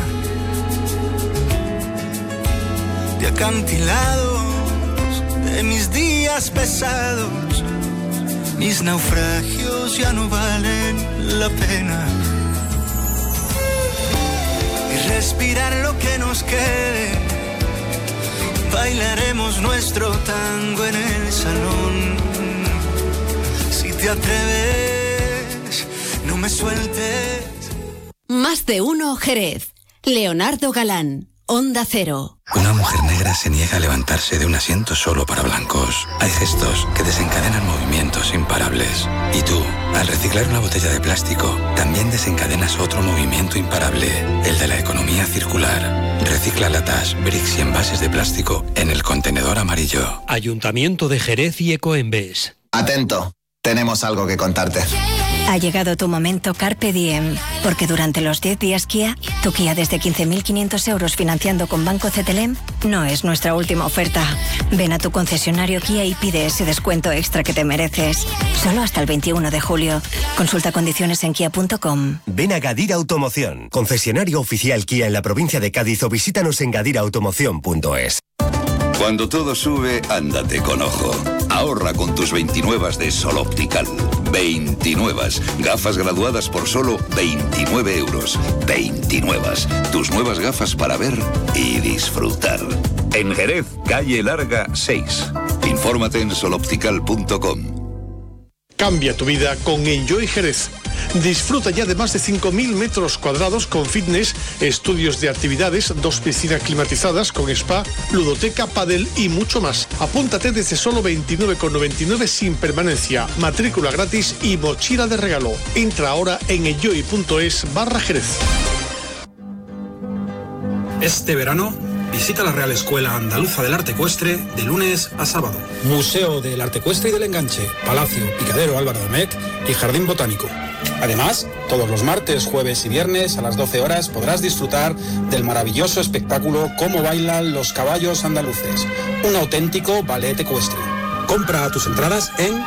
de acantilados, de mis días pesados. Mis naufragios ya no valen la pena. Y respirar lo que nos quede. Bailaremos nuestro tango en el salón. Si te atreves, no me sueltes. Más de uno Jerez. Leonardo Galán, Onda Cero. Una mujer negra se niega a levantarse de un asiento solo para blancos. Hay gestos que desencadenan movimientos imparables. Y tú, al reciclar una botella de plástico, también desencadenas otro movimiento imparable, el de la economía circular. Recicla latas, bricks y envases de plástico en el contenedor amarillo. Ayuntamiento de Jerez y Ecoembes. Atento, tenemos algo que contarte. Ha llegado tu momento Carpe Diem, porque durante los 10 días Kia, tu Kia desde 15.500 euros financiando con Banco CTLM no es nuestra última oferta. Ven a tu concesionario Kia y pide ese descuento extra que te mereces. Solo hasta el 21 de julio. Consulta condiciones en kia.com. Ven a Gadir Automoción, concesionario oficial Kia en la provincia de Cádiz, o visítanos en gadirautomoción.es. Cuando todo sube, ándate con ojo. Ahorra con tus 29 de Sol Optical. 29. Gafas graduadas por solo 29 euros. 29. Tus nuevas gafas para ver y disfrutar. En Jerez, calle Larga 6. Infórmate en soloptical.com. Cambia tu vida con Enjoy Jerez. Disfruta ya de más de 5.000 metros cuadrados con fitness, estudios de actividades, 2 piscinas climatizadas con spa, ludoteca, pádel y mucho más. Apúntate desde solo 29,99 sin permanencia, matrícula gratis y mochila de regalo. Entra ahora en enjoy.es/Jerez. Este verano visita la Real Escuela Andaluza del Arte Ecuestre de lunes a sábado. Museo del Arte Ecuestre y del Enganche, Palacio, Picadero Álvaro Domecq y Jardín Botánico. Además, todos los martes, jueves y viernes a las 12 horas podrás disfrutar del maravilloso espectáculo Cómo bailan los caballos andaluces, un auténtico ballet ecuestre. Compra tus entradas en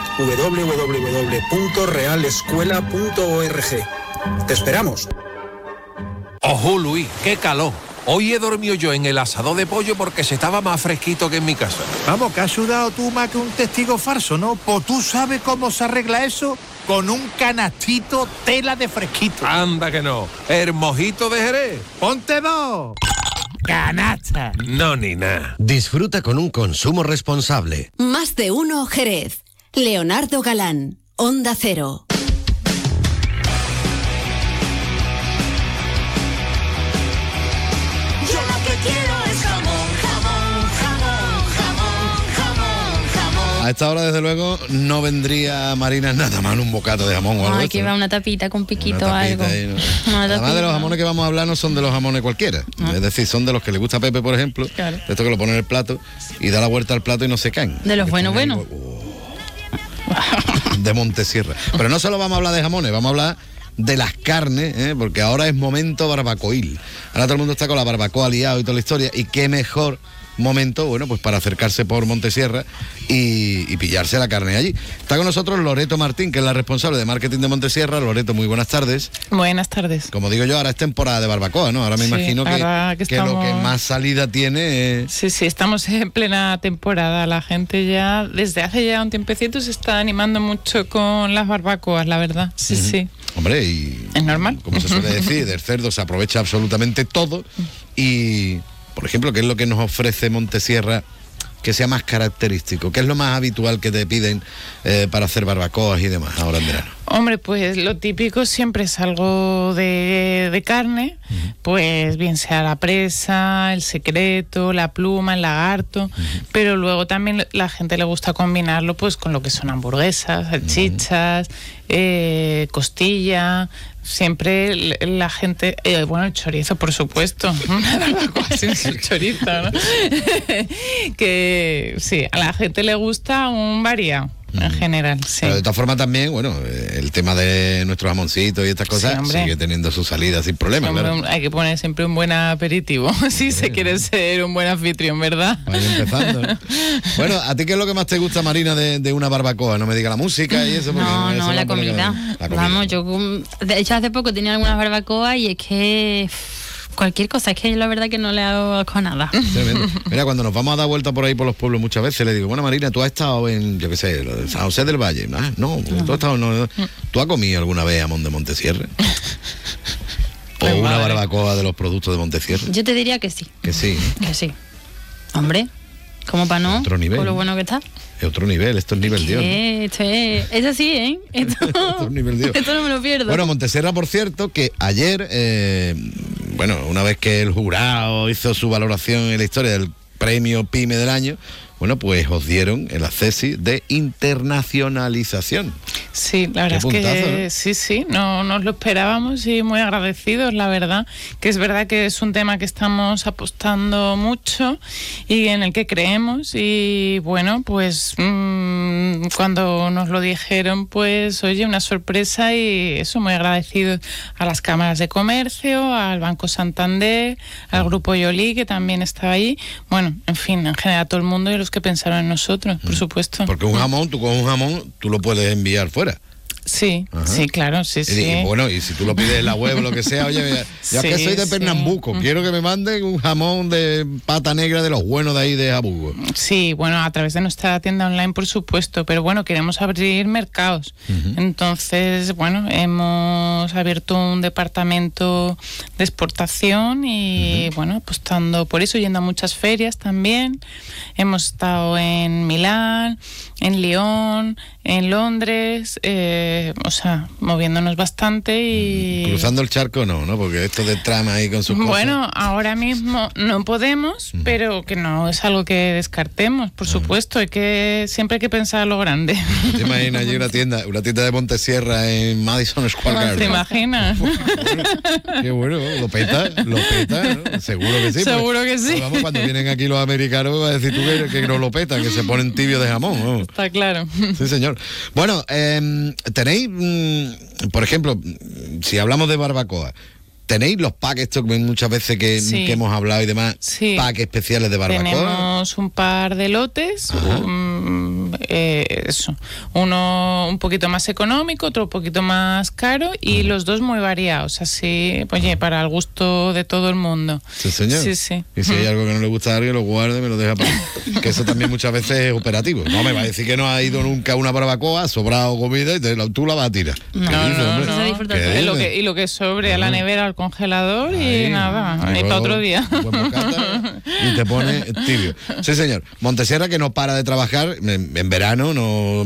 www.realescuela.org. ¡Te esperamos! ¡Ojo, Luis! ¡Qué calor! Hoy he dormido yo en el asador de pollo porque se estaba más fresquito que en mi casa. Vamos, que has sudado tú más que un testigo falso, ¿no? Pues tú sabes cómo se arregla eso con un canastito tela de fresquito. Anda que no. El mojito de Jerez. ¡Ponte dos! ¡Canasta! No, ni nada. Disfruta con un consumo responsable. Más de uno Jerez. Leonardo Galán, Onda Cero. A esta hora, desde luego, no vendría Marina nada mal un bocata de jamón o algo. Ay, que va una tapita con piquito o algo. Ahí, ¿no? Además de los jamones que vamos a hablar no son de los jamones cualquiera. Es decir, son de los que le gusta a Pepe, por ejemplo. Claro. De estos que lo ponen en el plato y da la vuelta al plato y no se caen. De los buenos. De Montesierra. Pero no solo vamos a hablar de jamones, vamos a hablar de las carnes, porque ahora es momento barbacoil. Ahora todo el mundo está con la barbacoa liado y toda la historia. Y qué mejor momento, bueno, pues para acercarse por Montesierra y pillarse la carne allí. Está con nosotros Loreto Martín, que es la responsable de marketing de Montesierra. Loreto, muy buenas tardes. Buenas tardes. Como digo yo, ahora es temporada de barbacoa, ¿no? Ahora me imagino que estamos... lo que más salida tiene... Sí, estamos en plena temporada. La gente ya, desde hace ya un tiempecito, se está animando mucho con las barbacoas, la verdad. Sí. Hombre, y... es normal. Como se suele decir, del cerdo se aprovecha absolutamente todo y... Por ejemplo, ¿qué es lo que nos ofrece Montesierra que sea más característico? ¿Qué es lo más habitual que te piden para hacer barbacoas y demás ahora en verano? Hombre, pues lo típico siempre es algo de carne, pues bien sea la presa, el secreto, la pluma, el lagarto, pero luego también la gente le gusta combinarlo pues con lo que son hamburguesas, salchichas, costilla. Siempre la gente, bueno, el chorizo, por supuesto, una barbacoa sin el chorizo, ¿no? Que sí, a la gente le gusta un variado. En general, sí. Pero de todas formas también, bueno, el tema de nuestros jamoncitos y estas cosas sigue teniendo su salida sin problema, claro. Hay que poner siempre un buen aperitivo si se quiere ser un buen anfitrión, ¿verdad? Vaya empezando, ¿no? Bueno, ¿a ti qué es lo que más te gusta, Marina, de una barbacoa? No me diga la música y eso. No, la comida. Vamos, yo de hecho hace poco tenía algunas barbacoas y es que... cualquier cosa, es que yo la verdad que no le hago con nada. Mira, cuando nos vamos a dar vuelta por ahí por los pueblos muchas veces le digo, bueno, Marina, tú has estado en, yo qué sé, San José del Valle. No. Tú has estado, no. ¿Tú has comido alguna vez jamón de Montesierra? ¿O una barbacoa de los productos de Montesierra? Yo te diría que sí. Que sí. Que sí. Hombre, ¿cómo para no? Otro nivel. Con lo bueno que está. Es otro nivel, esto es nivel Dios. Es así, ¿eh? Esto es nivel Dios. Esto no me lo pierdo. Bueno, Montesierra, por cierto, que ayer, bueno, una vez que el jurado hizo su valoración en la historia del premio PYME del año, bueno, pues os dieron el acceso de internacionalización. Sí, la verdad es que sí, no nos lo esperábamos y muy agradecidos, la verdad, que es verdad que es un tema que estamos apostando mucho y en el que creemos y bueno, pues cuando nos lo dijeron, pues oye, una sorpresa y eso, muy agradecidos a las cámaras de comercio, al Banco Santander, al Grupo Yoli, que también estaba ahí, bueno, en fin, en general a todo el mundo y los que pensaron en nosotros, por supuesto. Porque un jamón, tú con un jamón, tú lo puedes enviar fuera. Sí, sí, claro, sí. Y bueno, y si tú lo pides en la web o lo que sea, oye, ya que soy de Pernambuco, quiero que me manden un jamón de pata negra de los buenos de ahí de Jabugo. Sí, bueno, a través de nuestra tienda online, por supuesto, pero bueno, queremos abrir mercados. Entonces, bueno, hemos abierto un departamento de exportación y, bueno, apostando por eso, yendo a muchas ferias también. Hemos estado en Milán, en Lyon, en Londres, o sea, moviéndonos bastante y... Cruzando el charco no, porque esto de trama ahí con sus cosas... Bueno, ahora mismo no podemos, pero que no es algo que descartemos, por supuesto, siempre hay que pensar a lo grande. ¿Te imaginas allí una tienda de Montesierra en Madison Square Garden? ¿Te imaginas? Qué bueno, lo peta, ¿no? Seguro que sí. Seguro que sí. Vamos, cuando vienen aquí los americanos, vas a decir tú que no lo peta, que se ponen tibios de jamón, ¿no? Está claro. Sí, señor. Bueno, tenéis, por ejemplo, si hablamos de barbacoa, ¿tenéis los packs estos muchas veces que hemos hablado y demás? Sí. Packs especiales de barbacoa. Tenemos un par de lotes, eso, uno un poquito más económico, otro un poquito más caro y los dos muy variados, así, oye, para el gusto de todo el mundo. Sí, señor. Sí, sí. Y si hay algo que no le gusta a alguien, lo guarde y me lo deja para que eso también muchas veces es operativo. No me va a decir que no ha ido nunca a una barbacoa, ha sobrado comida y tú la vas a tirar. No, y lo que sobre a la nevera, al congelador y nada, y para otro día. Buen bocata y te pone tibio. Sí, señor. Montesierra, que no para de trabajar en verano,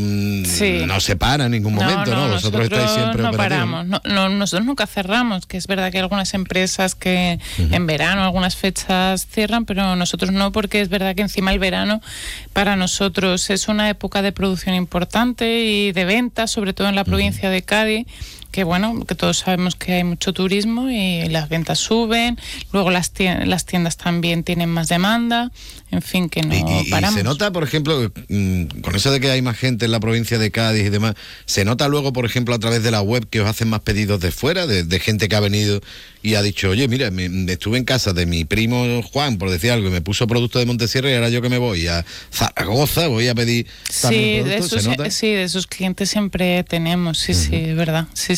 no se para en ningún momento, ¿no? Vosotros estáis siempre no operativos. paramos, nosotros nunca cerramos, que es verdad que hay algunas empresas que en verano algunas fechas cierran, pero nosotros no, porque es verdad que encima el verano para nosotros es una época de producción importante y de ventas, sobre todo en la provincia de Cádiz, que bueno, que todos sabemos que hay mucho turismo y las ventas suben, luego las tiendas también tienen más demanda, en fin, que no paramos. Y se nota, por ejemplo, con eso de que hay más gente en la provincia de Cádiz y demás, se nota luego, por ejemplo, a través de la web que os hacen más pedidos de fuera, de gente que ha venido y ha dicho, oye, mira, estuve en casa de mi primo Juan, por decir algo, y me puso producto de Montesierra y ahora yo que me voy a Zaragoza, voy a pedir sí, de esos clientes siempre tenemos, sí, es verdad, sí.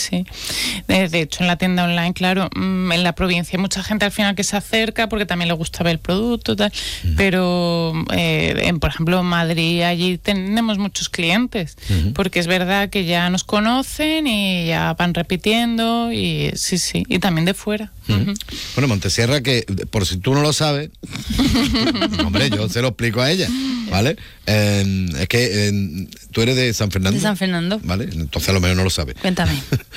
De hecho, en la tienda online, claro, en la provincia hay mucha gente al final que se acerca porque también le gusta ver el producto, tal, pero por ejemplo, en Madrid, allí tenemos muchos clientes, porque es verdad que ya nos conocen y ya van repitiendo, y sí, y también de fuera. Bueno, Montesierra, que por si tú no lo sabes, hombre, yo se lo explico a ella, ¿vale? Es que tú eres de San Fernando. De San Fernando. ¿Vale? Entonces a lo mejor no lo sabes. Cuéntame.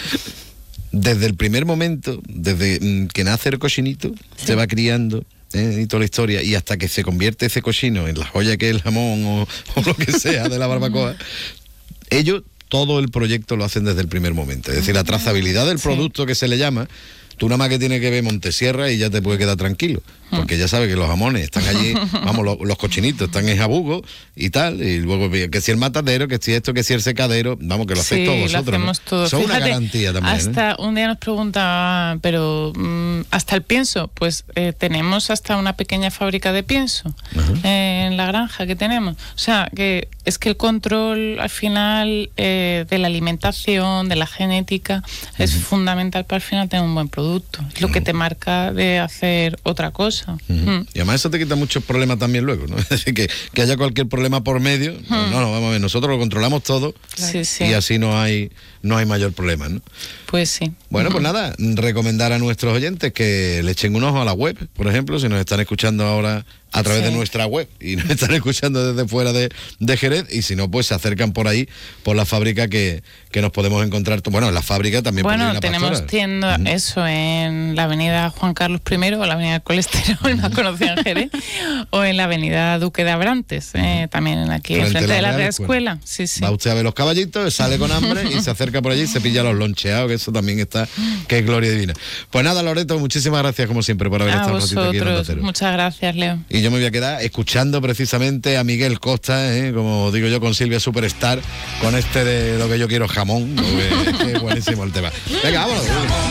Desde el primer momento, desde que nace el cochinito, se va criando y toda la historia, y hasta que se convierte ese cochino en la joya que es el jamón o lo que sea de la barbacoa, ellos todo el proyecto lo hacen desde el primer momento. Es decir, la trazabilidad del producto que se le llama, tú nada más que tienes que ver Montesierra y ya te puedes quedar tranquilo, porque ya sabes que los jamones están allí, vamos, los cochinitos están en Jabugo y tal, y luego que si el matadero, que si esto, que si el secadero, vamos, que lo hacéis todos vosotros, lo hacemos todo. Eso es una garantía también. Hasta un día nos preguntaban, pero hasta el pienso, pues tenemos hasta una pequeña fábrica de pienso en la granja que tenemos. O sea, que es que el control al final de la alimentación, de la genética, es fundamental para al final tener un buen producto. Es lo que te marca de hacer otra cosa. Y además eso te quita muchos problemas también luego, ¿no? Es decir, que haya cualquier problema por medio, no, vamos a ver, nosotros lo controlamos todo y así no hay mayor problema, ¿no? Pues sí. Bueno, pues nada, recomendar a nuestros oyentes que le echen un ojo a la web, por ejemplo, si nos están escuchando ahora a través de nuestra web y nos están escuchando desde fuera de Jerez, y si no, pues se acercan por ahí, por la fábrica que nos podemos encontrar. Bueno, en la fábrica también. Bueno, tenemos tienda, eso, en la avenida Juan Carlos I, o la avenida Colesterol, más conocida en Jerez, o en la avenida Duque de Abrantes, también aquí, enfrente de la Real Escuela. Sí. Va usted a ver los caballitos, sale con hambre y se acerca por allí y se pilla los loncheados, que eso también está, que es gloria divina. Pues nada, Loreto, muchísimas gracias como siempre por haber estado un ratito aquí en Onda Cero. Muchas gracias, Leo. Y yo me voy a quedar escuchando precisamente a Miguel Costa, como digo yo, con Silvia Superstar, con este de Lo que yo quiero jamón, que es buenísimo el tema. Venga, vámonos.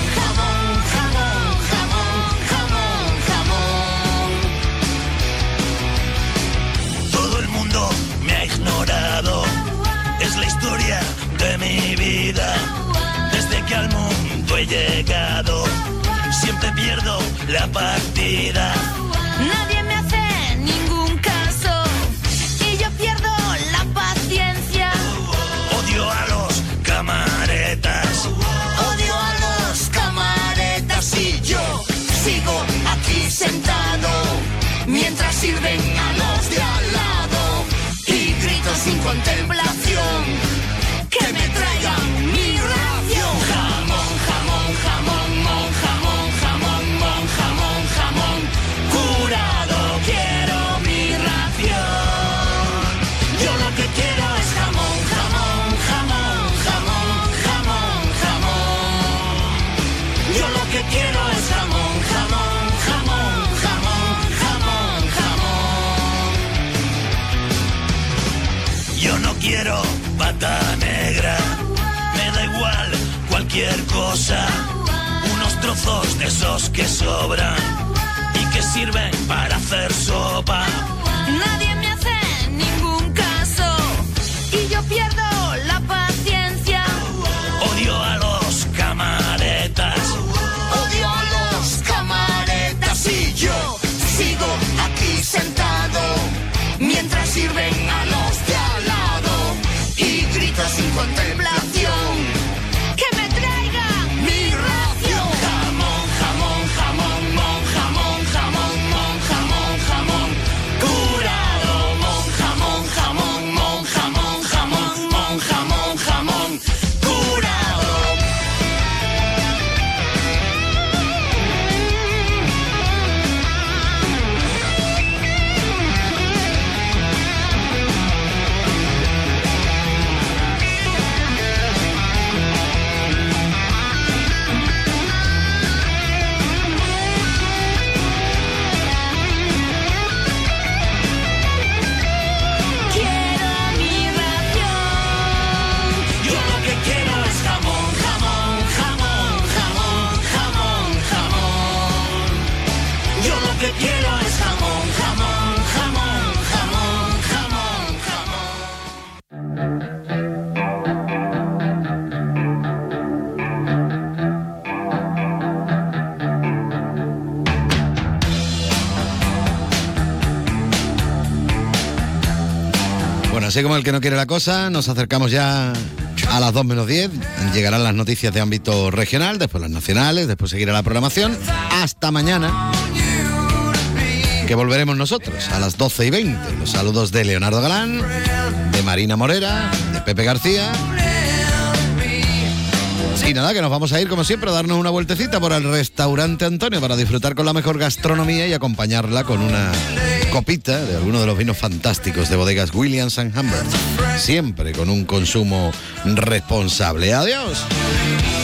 Todo el mundo me ha ignorado, es la historia de mi vida. Desde que al mundo he llegado, siempre pierdo la partida. Nadie me hace ningún caso y yo pierdo la paciencia. Odio a los camaretas, odio a los camaretas, y yo sigo aquí sentado mientras sirven a los de al lado y grito sin contemplación que me traigan mi ración. Jamón, jamón, jamón, mon, jamón, jamón, mon, jamón, jamón curado, quiero mi ración. Yo lo que quiero es jamón, jamón, jamón, jamón, jamón, jamón. Yo lo que quiero es jamón, jamón, jamón, jamón, jamón, jamón. Yo no quiero pata negra, me da igual cualquier cosa. Unos trozos de esos que sobran y que sirven para hacer sopa. Nadie me hace ningún caso así como el que no quiere la cosa, nos acercamos ya a las 2 menos 10. Llegarán las noticias de ámbito regional, después las nacionales, después seguirá la programación. Hasta mañana, que volveremos nosotros a las 12:20. Los saludos de Leonardo Galán, de Marina Morera, de Pepe García. Y nada, que nos vamos a ir como siempre a darnos una vueltecita por el restaurante Antonio para disfrutar con la mejor gastronomía y acompañarla con una copita de alguno de los vinos fantásticos de bodegas Williams & Humbert, siempre con un consumo responsable. Adiós.